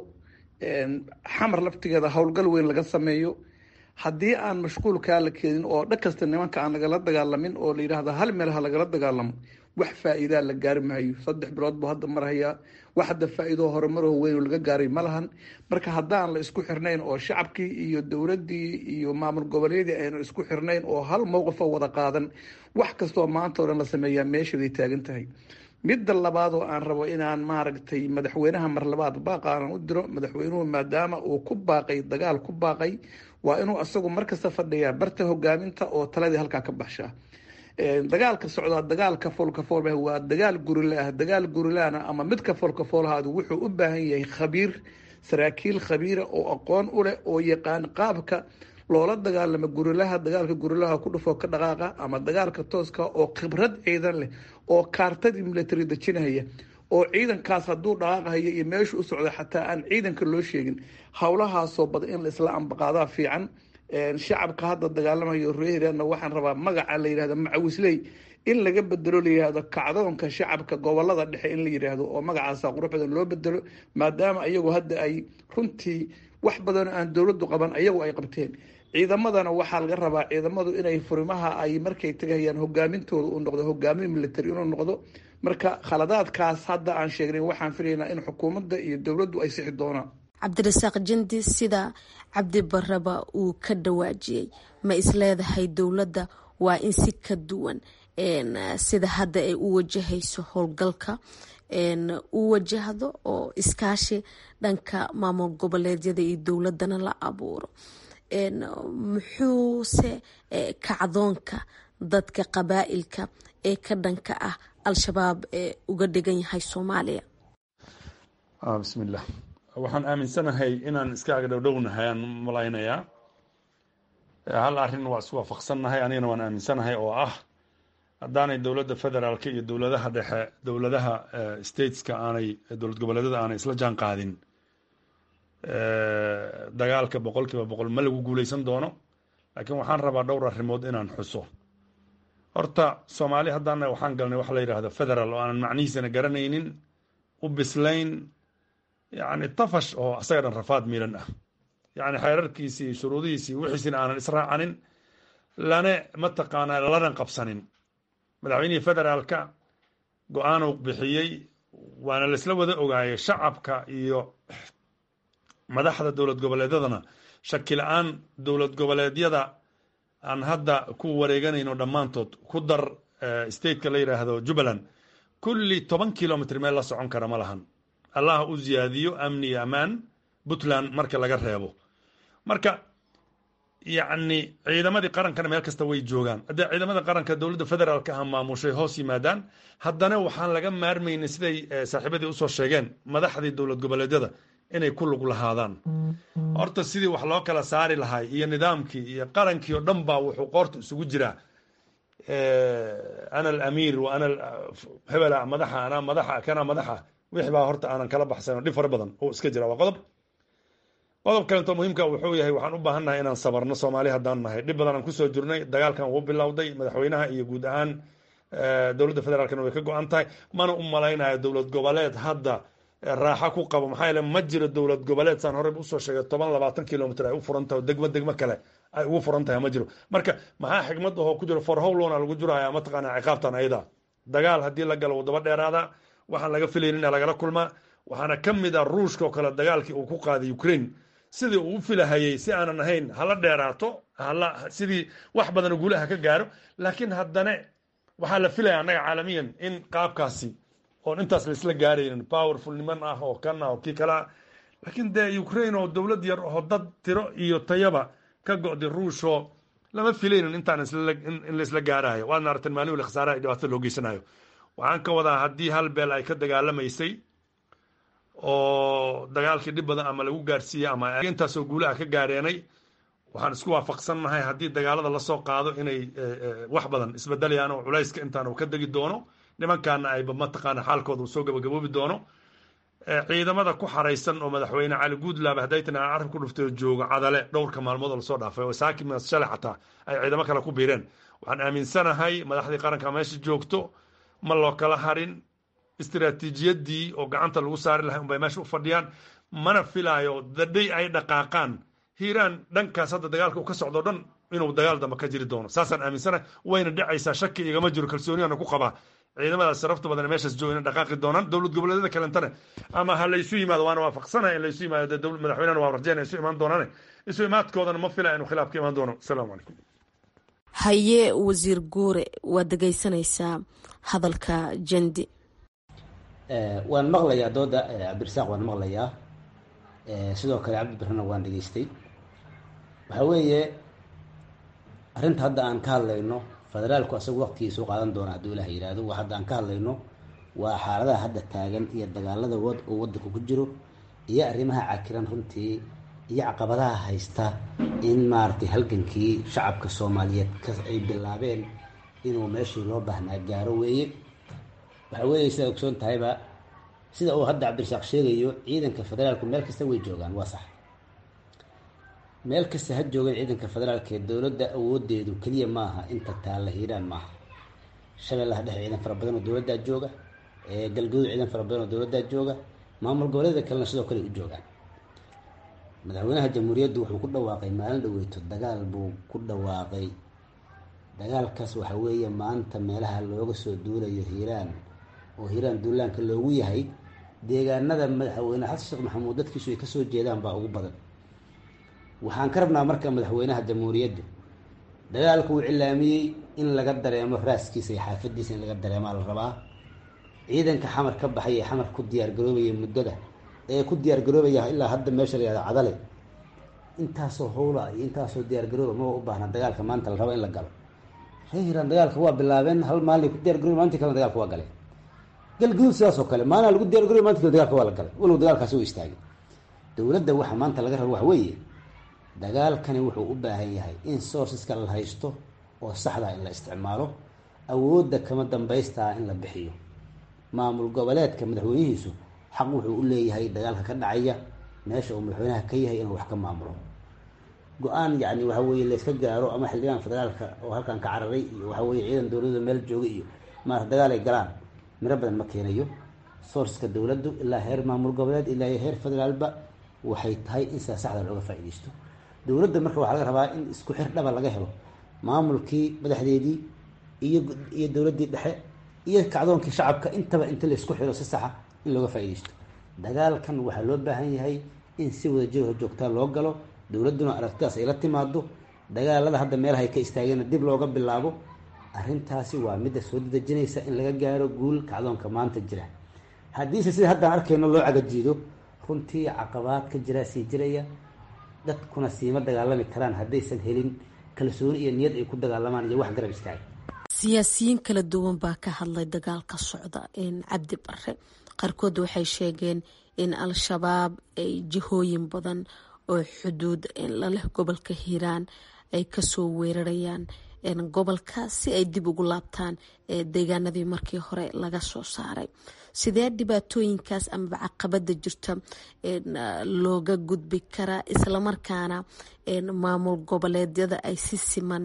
xamar laftigeeda howlgal weyn laga sameeyo haddii aan mashquulkaa la keenin oo dhan kasta nimanka aan lagala dagaalamin oo la yidhaahda hal meel ha lagala dagaalamo wax faa-iidaa la gaari maayo saddex bilood buu hadda marhayaa wax hadda faa-iidoo horumaroo weyn laga gaaray ma lahan marka haddaan la isku xirnayn oo shacabkii iyo dowladdii iyo maamul goboleedii aynu isku xirnayn oo hal mowqifoo wada qaadan wax kastoo maanta o dhan la sameeyaa meeshaday taagan tahay midda labaad oo aan rabo inaan maaragtay madaxweynaha mar labaad baaqaanan u diro madaxweynuhu maadaama uu ku baaqay dagaal ku baaqay waa inuu asagu markasta fadhiyaa barta hogaaminta oo taladii halkaa ka baxshaa dagaalka socdaa dagaalka foolkafool waa dagaal gurilaah dagaal gurilaana ama midka foolkafoolhaadu wuxuu u baahan yahay khabiir saraakiil khabiira oo aqoon u leh oo yaqaan qaabka loola dagaalamo gurilaha dagaalka gurilaha ku dhufoo ka dhaqaaqa ama dagaalka tooska oo khibrad ciidan leh oo kaartadii military dejinaya oo ciidankaas hadduu dhaqaaqahayo iyo meeshu u socda xataa aan ciidanka loo sheegin howlahaasoo badan in la isla ambaqaadaa fiican shacabka hadda dagaalamayo reerana waxaan rabaa magaca la yidhahdo macawisley in laga bedelo la yidhaahdo kacdoonka shacabka gobolada dhexe in la yidhaahdo oo magacaasa qurux badan loo bedelo maadaama iyagu hadda ay runtii wax badan aan dowladdu qaban ayagu ay qabteen ciidamadana waxaa laga rabaa ciidamadu inay furimaha ay markay tagayaan hogaamintooda uu noqdo hogaamin military inuu noqdo marka khaladaadkaas hadda aan sheegnay waxaan filaynaa in xukuumadda iyo dowladdu ay sixi doonaan cabdirasaaq jindi sida cabdi barraba uu ka dhawaajiyey ma isleedahay dowladda waa in si ka duwan sida hadda ay u wajahayso howlgalka u wajahdo oo iskaashi dhanka maamul goboleedyada iyo dowladana la abuuro muxuuse kacdoonka dadka qabaa'ilka ee ka dhanka ah al-shabaab ee uga dhigan yahay soomaaliya bismillah waxaan aaminsanahay inaan iska agdhowdhownahay aan malaynayaa hal arrin waa isu waafaqsannahay anigana waan aaminsanahay oo ah haddaanay dowladda federaalka iyo dowladaha dhexe dowladaha stateska aanay dowlad goboleedyada aanay isla jaan qaadin dagaalka boqol kiiba boqol ma lagu guuleysan doono laakiin waxaan rabaa dhowr arrimood inaan xuso horta soomaali haddaana waxaan galnay waxa la yidhaahdo federal oo aanan macnihiisana garanaynin u bislayn yacni tafash oo asaga dhan rafaad miilan ah yacni xeerarkiisii shuruudihiisii wixiisina aanan israacanin lana mataqaanaa lanan qabsanin madaxweynihii federaalka go-aanuu bixiyey waana laisla wada ogaayay shacabka iyo madaxda dowlad goboleedyadana shaki la-aan dowlad goboleedyada aan hadda ku wareeganayno dhammaantood ku dar stateka la yidhaahdo jubbaland kulli toban kilomitr meel la socon kara ma lahan allah u ziyaadiyo amni iyo ammaan puntland marka laga reebo marka yacni ciidamadii qarankana meel kasta way joogaan haddee ciidamada qaranka dowladda federaalka ah maamushay hoos yimaadaan haddana waxaan laga maarmaynay siday saaxiibadii usoo sheegeen madaxdii dowlad goboleedyada inay ku lug lahaadaan horta sidii wax loo kala saari lahay iyo nidaamkii iyo qarankii oo dhan baa wuxuu qoorta isugu jiraa ana alamiir wa ana hebela madaxa anaa madaxa kana madaxa wix baa horta aanan kala baxsan dhib fara badan oo iska jira waa qodob qodob kalento muhiimka wuxuu yahay waxaan u baahannahay inaan sabarno soomaali haddaan nahay dhib badan aan kusoo jirnay dagaalkan wuu bilowday madaxweynaha iyo guud ahaan dowladda federaalkana way ka go-an tahay mana u malaynayo dowlad goboleed hadda raaxa ku qabo maxaa yeele ma jiro dowlad goboleed saan horey usoo sheegay toban labaatan kilomitr ay u furan tahay degmo degmo kale ay ugu furan tahay ma jiro marka maxaa xigmad ahoo ku jiro for howlona lagu jiraya mataqaana ciqaabtan ayada dagaal haddii la galo wadaba dheeraada waxaan laga filaynin lagala kulmaa waxaana ka mid ah ruushka oo kale dagaalkii uu ku qaaday ukraine sidii uu u filahayey si aanan ahayn hala dheeraato hala sidii wax badan guulaha ka gaaro laakiin haddana waxaa la filaya annaga caalamiyan in qaabkaasi oon intaas la isla gaaraynin powerful niman ah oo kan ah oo kii kale ah laakiin dee ukraine oo dowlad yar oo dad tiro iyo tayaba ka go'day ruushoo lama filaynin intaan in la isla gaarayo waadna aragteen maalin wali khasaaraha dhibaato loo geysanayo waxaan ka wadaa haddii hal beel ay ka dagaalamaysay oo dagaalkii dhib badan ama lagu gaarsiiyey ama intaasoo guulaha ka gaareenay waxaan isku waafaqsannahay haddii dagaalada lasoo qaado inay wax badan isbedelayaan oo culayska intaan uu ka degi doono nimankaana ayba mataqaana xaalkooda uu soo gabagaboobi doono ciidamada ku xaraysan oo madaxweyne cali guudlaaba hadday tana carab ku dhuftay joogo cadale dhowrka maalmood oo lasoo dhaafay oo saaki shalay xataa ay ciidamo kale ku biireen waxaan aaminsanahay madaxdii qaranka meesha joogto ma loo kala harin istiraatiijiyadii oo gacanta lagu saari lahay unbay meesha u fadhiyaan mana filaayo dadhay ay dhaqaaqaan hiiraan dhankaas hadda dagaalka uu ka socdo dhan inuu dagaal dambe ka jiri doono saasaan aaminsanahay wayna dhacaysaa shaki igama jiro kalsooniyana ku qabaa ciidamadaas sarafta badan meeshaas jooga inay dhaqaaqi doonaan dowlad goboleedyada kalentana ama ha laysu yimaado waana waafaqsanahay in laysu yimaado dee madaxweynena waa rajeynaya isu imaan doonaane isu imaadkoodana ma filaya inuu khilaaf ka imaan doono asalaamu calaykum haye wasiir guure waad dhegaysanaysaa hadalka jendi waan maqlayaa dooda cabdirasaaq waan maqlayaa sidoo kale cabdi birrana waan dhegaystay waxaa weeye arrinta hadda aan ka hadlayno federaalku asagu waqtigiisuu qaadan doona hadduu ilaah yidhaahdo wa hadda aan ka hadlayno waa xaaladaha hadda taagan iyo dagaalada wad oo waddanka ku jiro iyo arrimaha cakiran runtii iyo caqabadaha haysta in maaragtay halgankii shacabka soomaaliyeed ka ay bilaabeen inuu meeshii loo baahnaa gaaro weeye waxaa weeye sidaa ogsoon tahayba sida uu hadda cabdirasaaq sheegayo ciidanka federaalku meel kasta way joogaan waa sax meel kasta ha joogan ciidanka federaalka ee dowladda awoodeedu keliya maaha inta taalla hiiraan maaha shabeellaha dhexe ciidan fara badan oo dowladdaa jooga galgaduud ciidan fara badan oo dowladdaa jooga maamul goboleeda kalena sidoo kale u joogaan madaxweynaha jamhuuriyaddu wuxuu ku dhawaaqay maalin dhaweyto dagaal buu ku dhawaaqay dagaalkaas waxa weeye maanta meelaha looga soo duulayo hiiraan oo hiiraan duulaanka loogu yahay deegaanada madaxweyne xasan sheekh maxamuud dadkiisu ay kasoo jeedaan baa ugu badan waxaan ka rabnaa marka madaxweynaha jamhuuriyaddu dagaalku uu cilaamiyey in laga dareemo raaskiisa iyo xaafadiisa in laga dareemaa la rabaa ciidanka xamar ka baxay ee xamar ku diyaargaroobaya muddada ee ku diyaargaroobaya ilaa hadda meesha la yihahdo cadale intaasoo howla iyo intaasoo diyaargarooba ma u baahna dagaalka maanta la rabo in la galo reer hiiraan dagaalka waa bilaabeen hal maalin ku diyaargarooba maalintii kalena dagaalka waa galeen galguduud sidaasoo kale maalin lagu diyaargarooba maalintii kale dagaalka waa la galay walow dagaalkaasi u istaagay dowladda waxa maanta laga rabo waxa weeye dagaalkani wuxuu u baahan yahay in sourceska la haysto oo saxda in la isticmaalo awoodda kama dambaystaa in la bixiyo maamul goboleedka madaxweynihiisu xaq wuxuu u leeyahay dagaalka ka dhacaya meesha uu madaxweynaha ka yahay inuu wax ka maamulo go-aan yacni waxa weeye layska gaaro ama xildhibaan federaalka oo halkan ka cararay iyo waxa weeye ciidan dowladda meel jooga iyo maarata dagaal ay galaan miro badan ma keenayo sourceka dowladdu ilaa heer maamul goboleed ilaa heer federaalba waxay tahay in sidaa saxda looga faa'iidaysto dowladda marka waxaa laga rabaa in isku xir dhaba laga helo maamulkii madaxdeedii iyo iyo dowladdii dhexe iyo kacdoonkii shacabka intaba inta la isku xiro si saxa in looga faa'iidaysto dagaalkan waxaa loo baahan yahay in si wada jiro joogtaa loo galo dowladduna aragtidaas ay la timaado dagaalada hadda meelahay ka istaageenna dib looga bilaabo arrintaasi waa midda soo dadejinaysa in laga gaaro guul kacdoonka maanta jira haddiise sida haddaan arkayno loo cagajiido runtii caqabaad ka jira sii jiraya dadkuna siima dagaalami karaan haddaysan helin kalsooni iyo niyad ay ku dagaalamaan iyo wax garab istaaga siyaasiyiin kala duwan baa ka hadlay dagaalka socda cabdi bare qaarkood waxay sheegeen in al-shabaab ay jihooyin badan oo xuduud laleh gobolka hiiraan ay kasoo weerarayaan gobolka si ay dib ugu laabtaan deegaanadii markii hore laga soo saaray sidee dhibaatooyinkaas amaba caqabada jirta looga gudbi karaa islamarkaana maamul goboleedyada ay si siman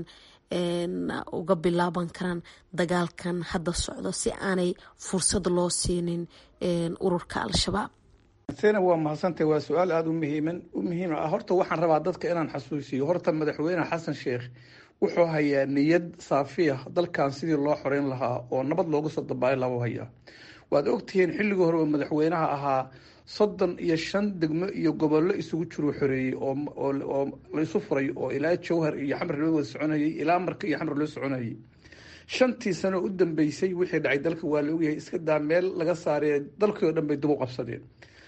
uga bilaaban karaan dagaalkan hadda socdo si aanay fursad loo siinin ururka al-shabaab sena waa mahadsantahay waa su-aal aada u muhiiman u muhiim ah horta waxaan rabaa dadka inaan xasuusiyo horta madaxweyne xasan sheekh wuxuu hayaa niyad saafiya dalkan sidii loo xoreyn lahaa oo nabad loogu soo dabaali lahaa u hayaa waad ogtihiin xilligii hore oo madaxweynaha ahaa soddon iyo shan degmo iyo gobollo isugu jiruu xoreeyey oo la isu furay oo ilaa jawhar iyo xamar loo wada soconayay ilaa marka iyo xamar loo soconayay shantii sano u dambeysay wixii dhacay dalka waa la ogyahay iska daa meel laga saaree dalkii oo dhan bay dib u qabsadeen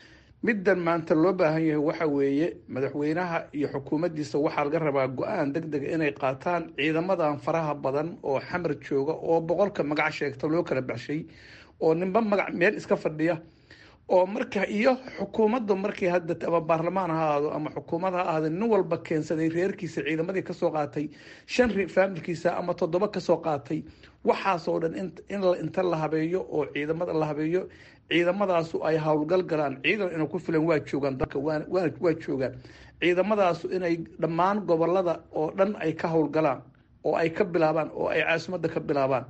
middan maanta loo baahan yahay waxa weeye madaxweynaha iyo xukuumaddiisa waxaa laga rabaa go-aan deg dega inay qaataan ciidamadan faraha badan oo xamar jooga oo boqolka magac sheegta loo kala baxshay oo ninba magac meel iska fadhiya oo marka iyo xukuumaddu markii hadda ama baarlamaan ha ahaado ama xukuumad ha ahaado nin walba keensaday reerkiisa ciidamadii kasoo qaatay shan faamilkiisa ama toddoba kasoo qaatay waxaasoo dhan in inta la habeeyo oo ciidamada la habeeyo ciidamadaasu ay howlgal galaan ciidan inay ku filan waa joogaan dalka waa joogaan ciidamadaasu inay dhammaan gobolada oo dhan ay ka howlgalaan oo ay ka bilaabaan oo ay caasimadda ka bilaabaan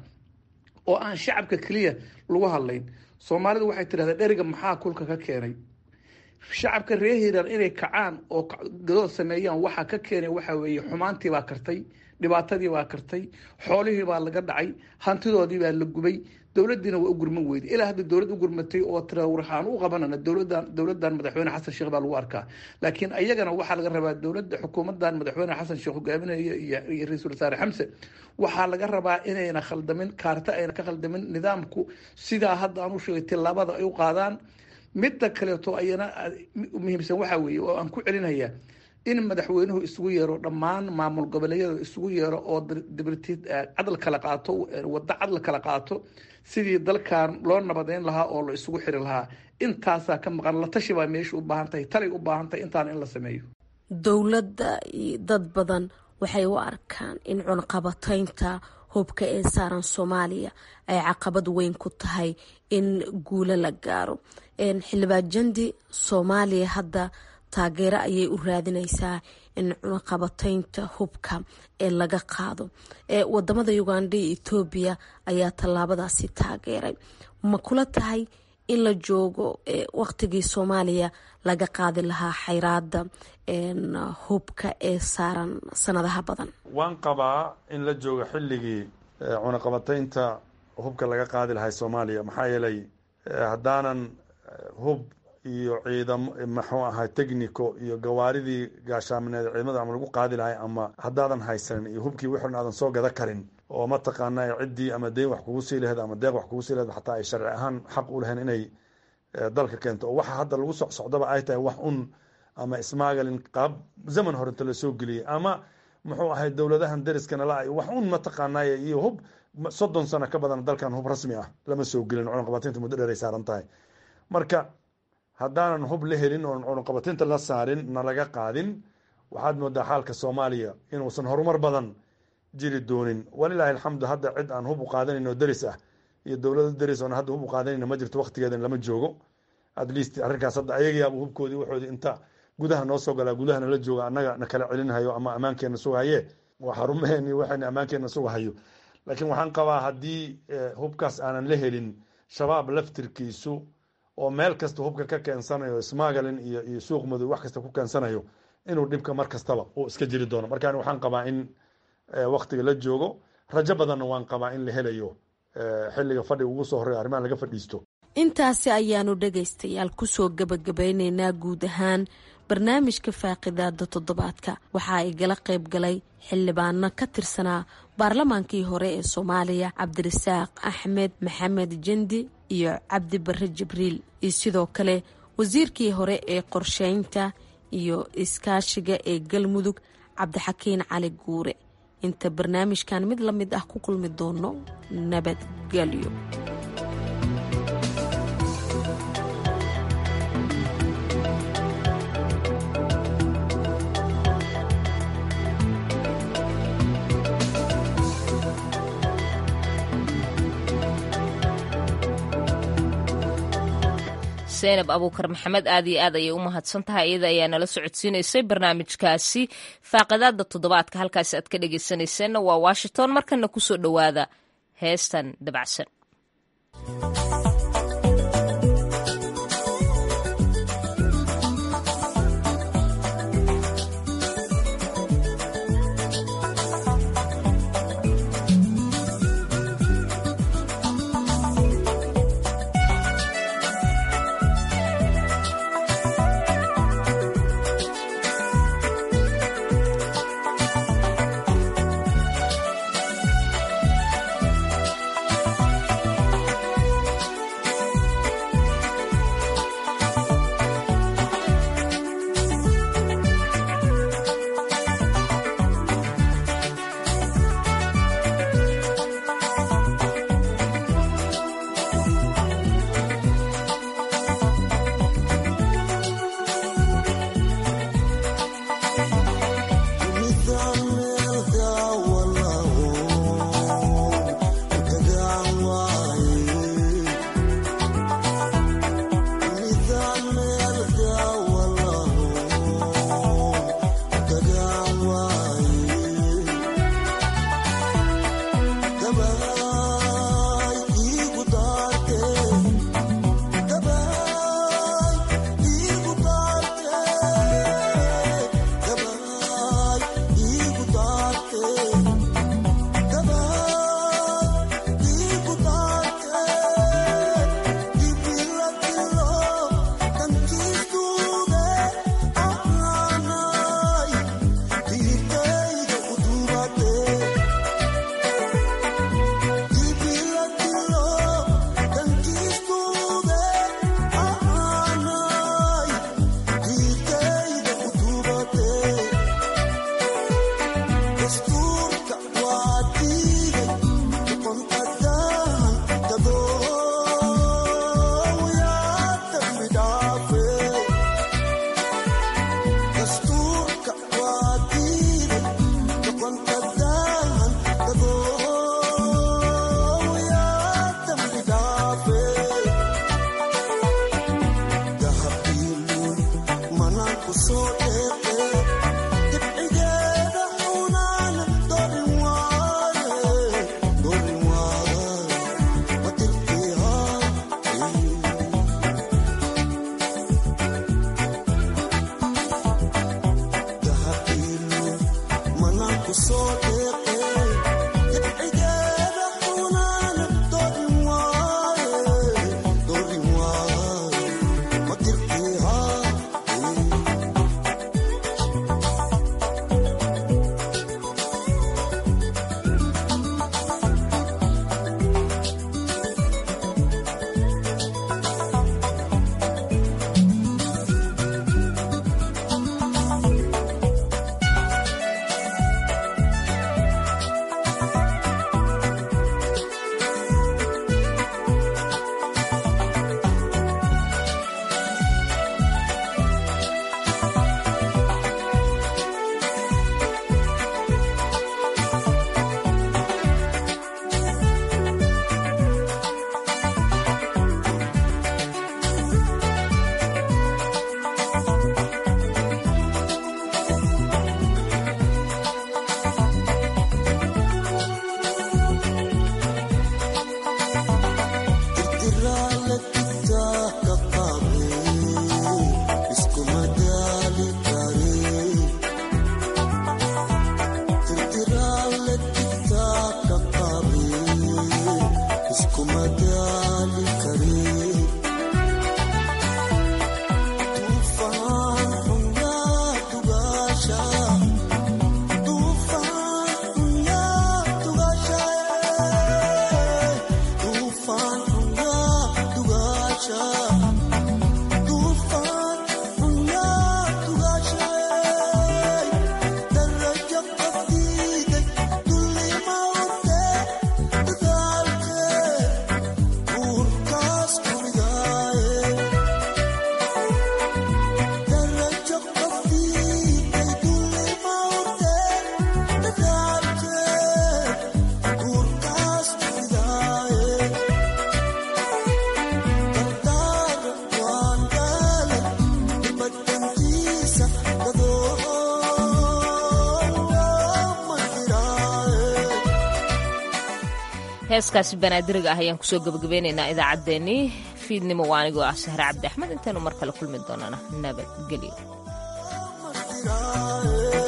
oo aan shacabka keliya lagu hadlayn soomaalidu waxay tidhahdaa dheriga maxaa kulka ka keenay shacabka reer hiiraan inay kacaan oo gadood sameeyaan waxaa ka keenay waxaa weeye xumaantii baa kartay dhibaatadii baa kartay xoolihii baa laga dhacay hantidoodii baa la gubay dowladdiina waa u gurman weyday ilaa hadda dowlad u gurmatay oo tira waxaan u qabanana dowladan dowladan madaxweyne xasan sheekh baa lagu arkaa laakiin ayagana waxaa laga rabaa dowladda xukuumadan madaxweyne xasan sheekh hogaaminaya iyo ra-iisul wasaare xamse waxaa laga rabaa inayna khaldamin kaarta ayna ka khaldamin nidaamku sidaa hadda aan u sheegay tillaabada ay u qaadaan midda kaleeto ayana muhiimsan waxaa weeye oo aan ku celinayaa in madaxweynuhu isugu yeero dhammaan maamul goboleedyada isugu yeero oo dibirtid cadal kala qaato waddo cadal kala qaato sidii dalkan loo nabadeyn lahaa oo la isugu xiri lahaa intaasaa ka maqan la tashi baa meesha u baahan tahay talay u baahan tahay intaan in la sameeyo dowladda iyo dad badan waxay u arkaan in cunaqabataynta hubka ee saaran soomaaliya ay caqabad weyn ku tahay in guulo la gaaro xildhibaan jandi soomaaliya hadda taageero ayay u raadinaysaa in cunaqabataynta hubka ee laga qaado ee wadamada uganda iyo etoobiya ayaa tallaabadaasi taageeray ma kula tahay in la joogo waqtigii soomaaliya laga qaadi lahaa xayraada hubka ee saaran sanadaha badan waan qabaa in la joogo xilligii cunaqabataynta hubka laga qaadi lahay soomaaliya maxaa yeelay haddaanan hub iyo ciidamo maxuu ahaa technico iyo gawaaridii gaashaamineed ciidamada ama lagu qaadi lahay ama haddaadan haysanin iyo hubkii wixun aadan soo gada karin oo mataqaana ciddii ama deyn wax kugu sii laheed ama deeq wax kugu sii laheed xataa ay sharci ahaan xaq u lahayn inay dalka keento oo waxa hadda lagu socsocdaba ay tahay wax un ama ismaagalin qaab zaman horenta lasoo geliyey ama muxuu ahay dowladahan dariskana la wax un mataqaanay iyo hub soddon sano ka badan dalkan hub rasmi ah lama soo gelin cunaqabataynta muddo dheer ay saaran tahay marka haddaanan hub la helin oon cunaqabataynta la saarin na laga qaadin waxaad moodaa xaalka soomaaliya inuusan horumar badan jiri doonin walilaahi alxamdu hadda cid aan hub u qaadanayn oo deris ah iyo dowlada deris oon hadda hub u qaadanayna ma jirto waqtigeedan lama joogo at least arrinkaas hadda ayagayaaba hubkoodii waxoodii inta gudaha noo soo galaa gudahana la jooga annaga na kala celinhayo ama ammaankeena sugahaye waa xarumaheeni waxayna ammaankeena sugahayo laakiin waxaan qabaa haddii hubkaas aanan la helin shabaab laftirkiisu oo meel kasta hubka ka keensanayo smagalin iyo iyo suuq madow wax kasta ku keensanayo inuu dhibka mar kastaba uu iska jiri doono markaan waxaan qabaa in waqtiga la joogo rajo badanna waan qabaa in la helayo xilliga fadhiga ugu soo horreeya arrimaha laga fadhiisto intaasi ayaanu dhagaystayaal kusoo gabagabeyneynaa guud ahaan barnaamijka faaqidaada toddobaadka waxa ay gala qayb galay xildhibaano ka tirsanaa baarlamaankii hore ee soomaaliya cabdirasaaq axmed maxamed jandi iyo cabdi bare jibriil iyo sidoo kale wasiirkii hore ee qorsheynta iyo iskaashiga ee galmudug cabdixakiin cali guure inta barnaamijkan mid la mid ah ku kulmi doono nabadgelyo zaynab abuukar maxamed aad iyo aad ayay u mahadsan tahay iyada ayaa nala socodsiinaysay barnaamijkaasi faaqidaada toddobaadka halkaasi aad ka dhegaysanayseena waa washington markana kusoo dhowaada heestan dabacsan heeskaasi banaadiriga ah ayaan kusoo gabagabeynaynaa idaacaddeenii fiidnimo waa anigoo ah sahre cabdi axmed intaynu mar kale kulmi doonana nabadgelyo.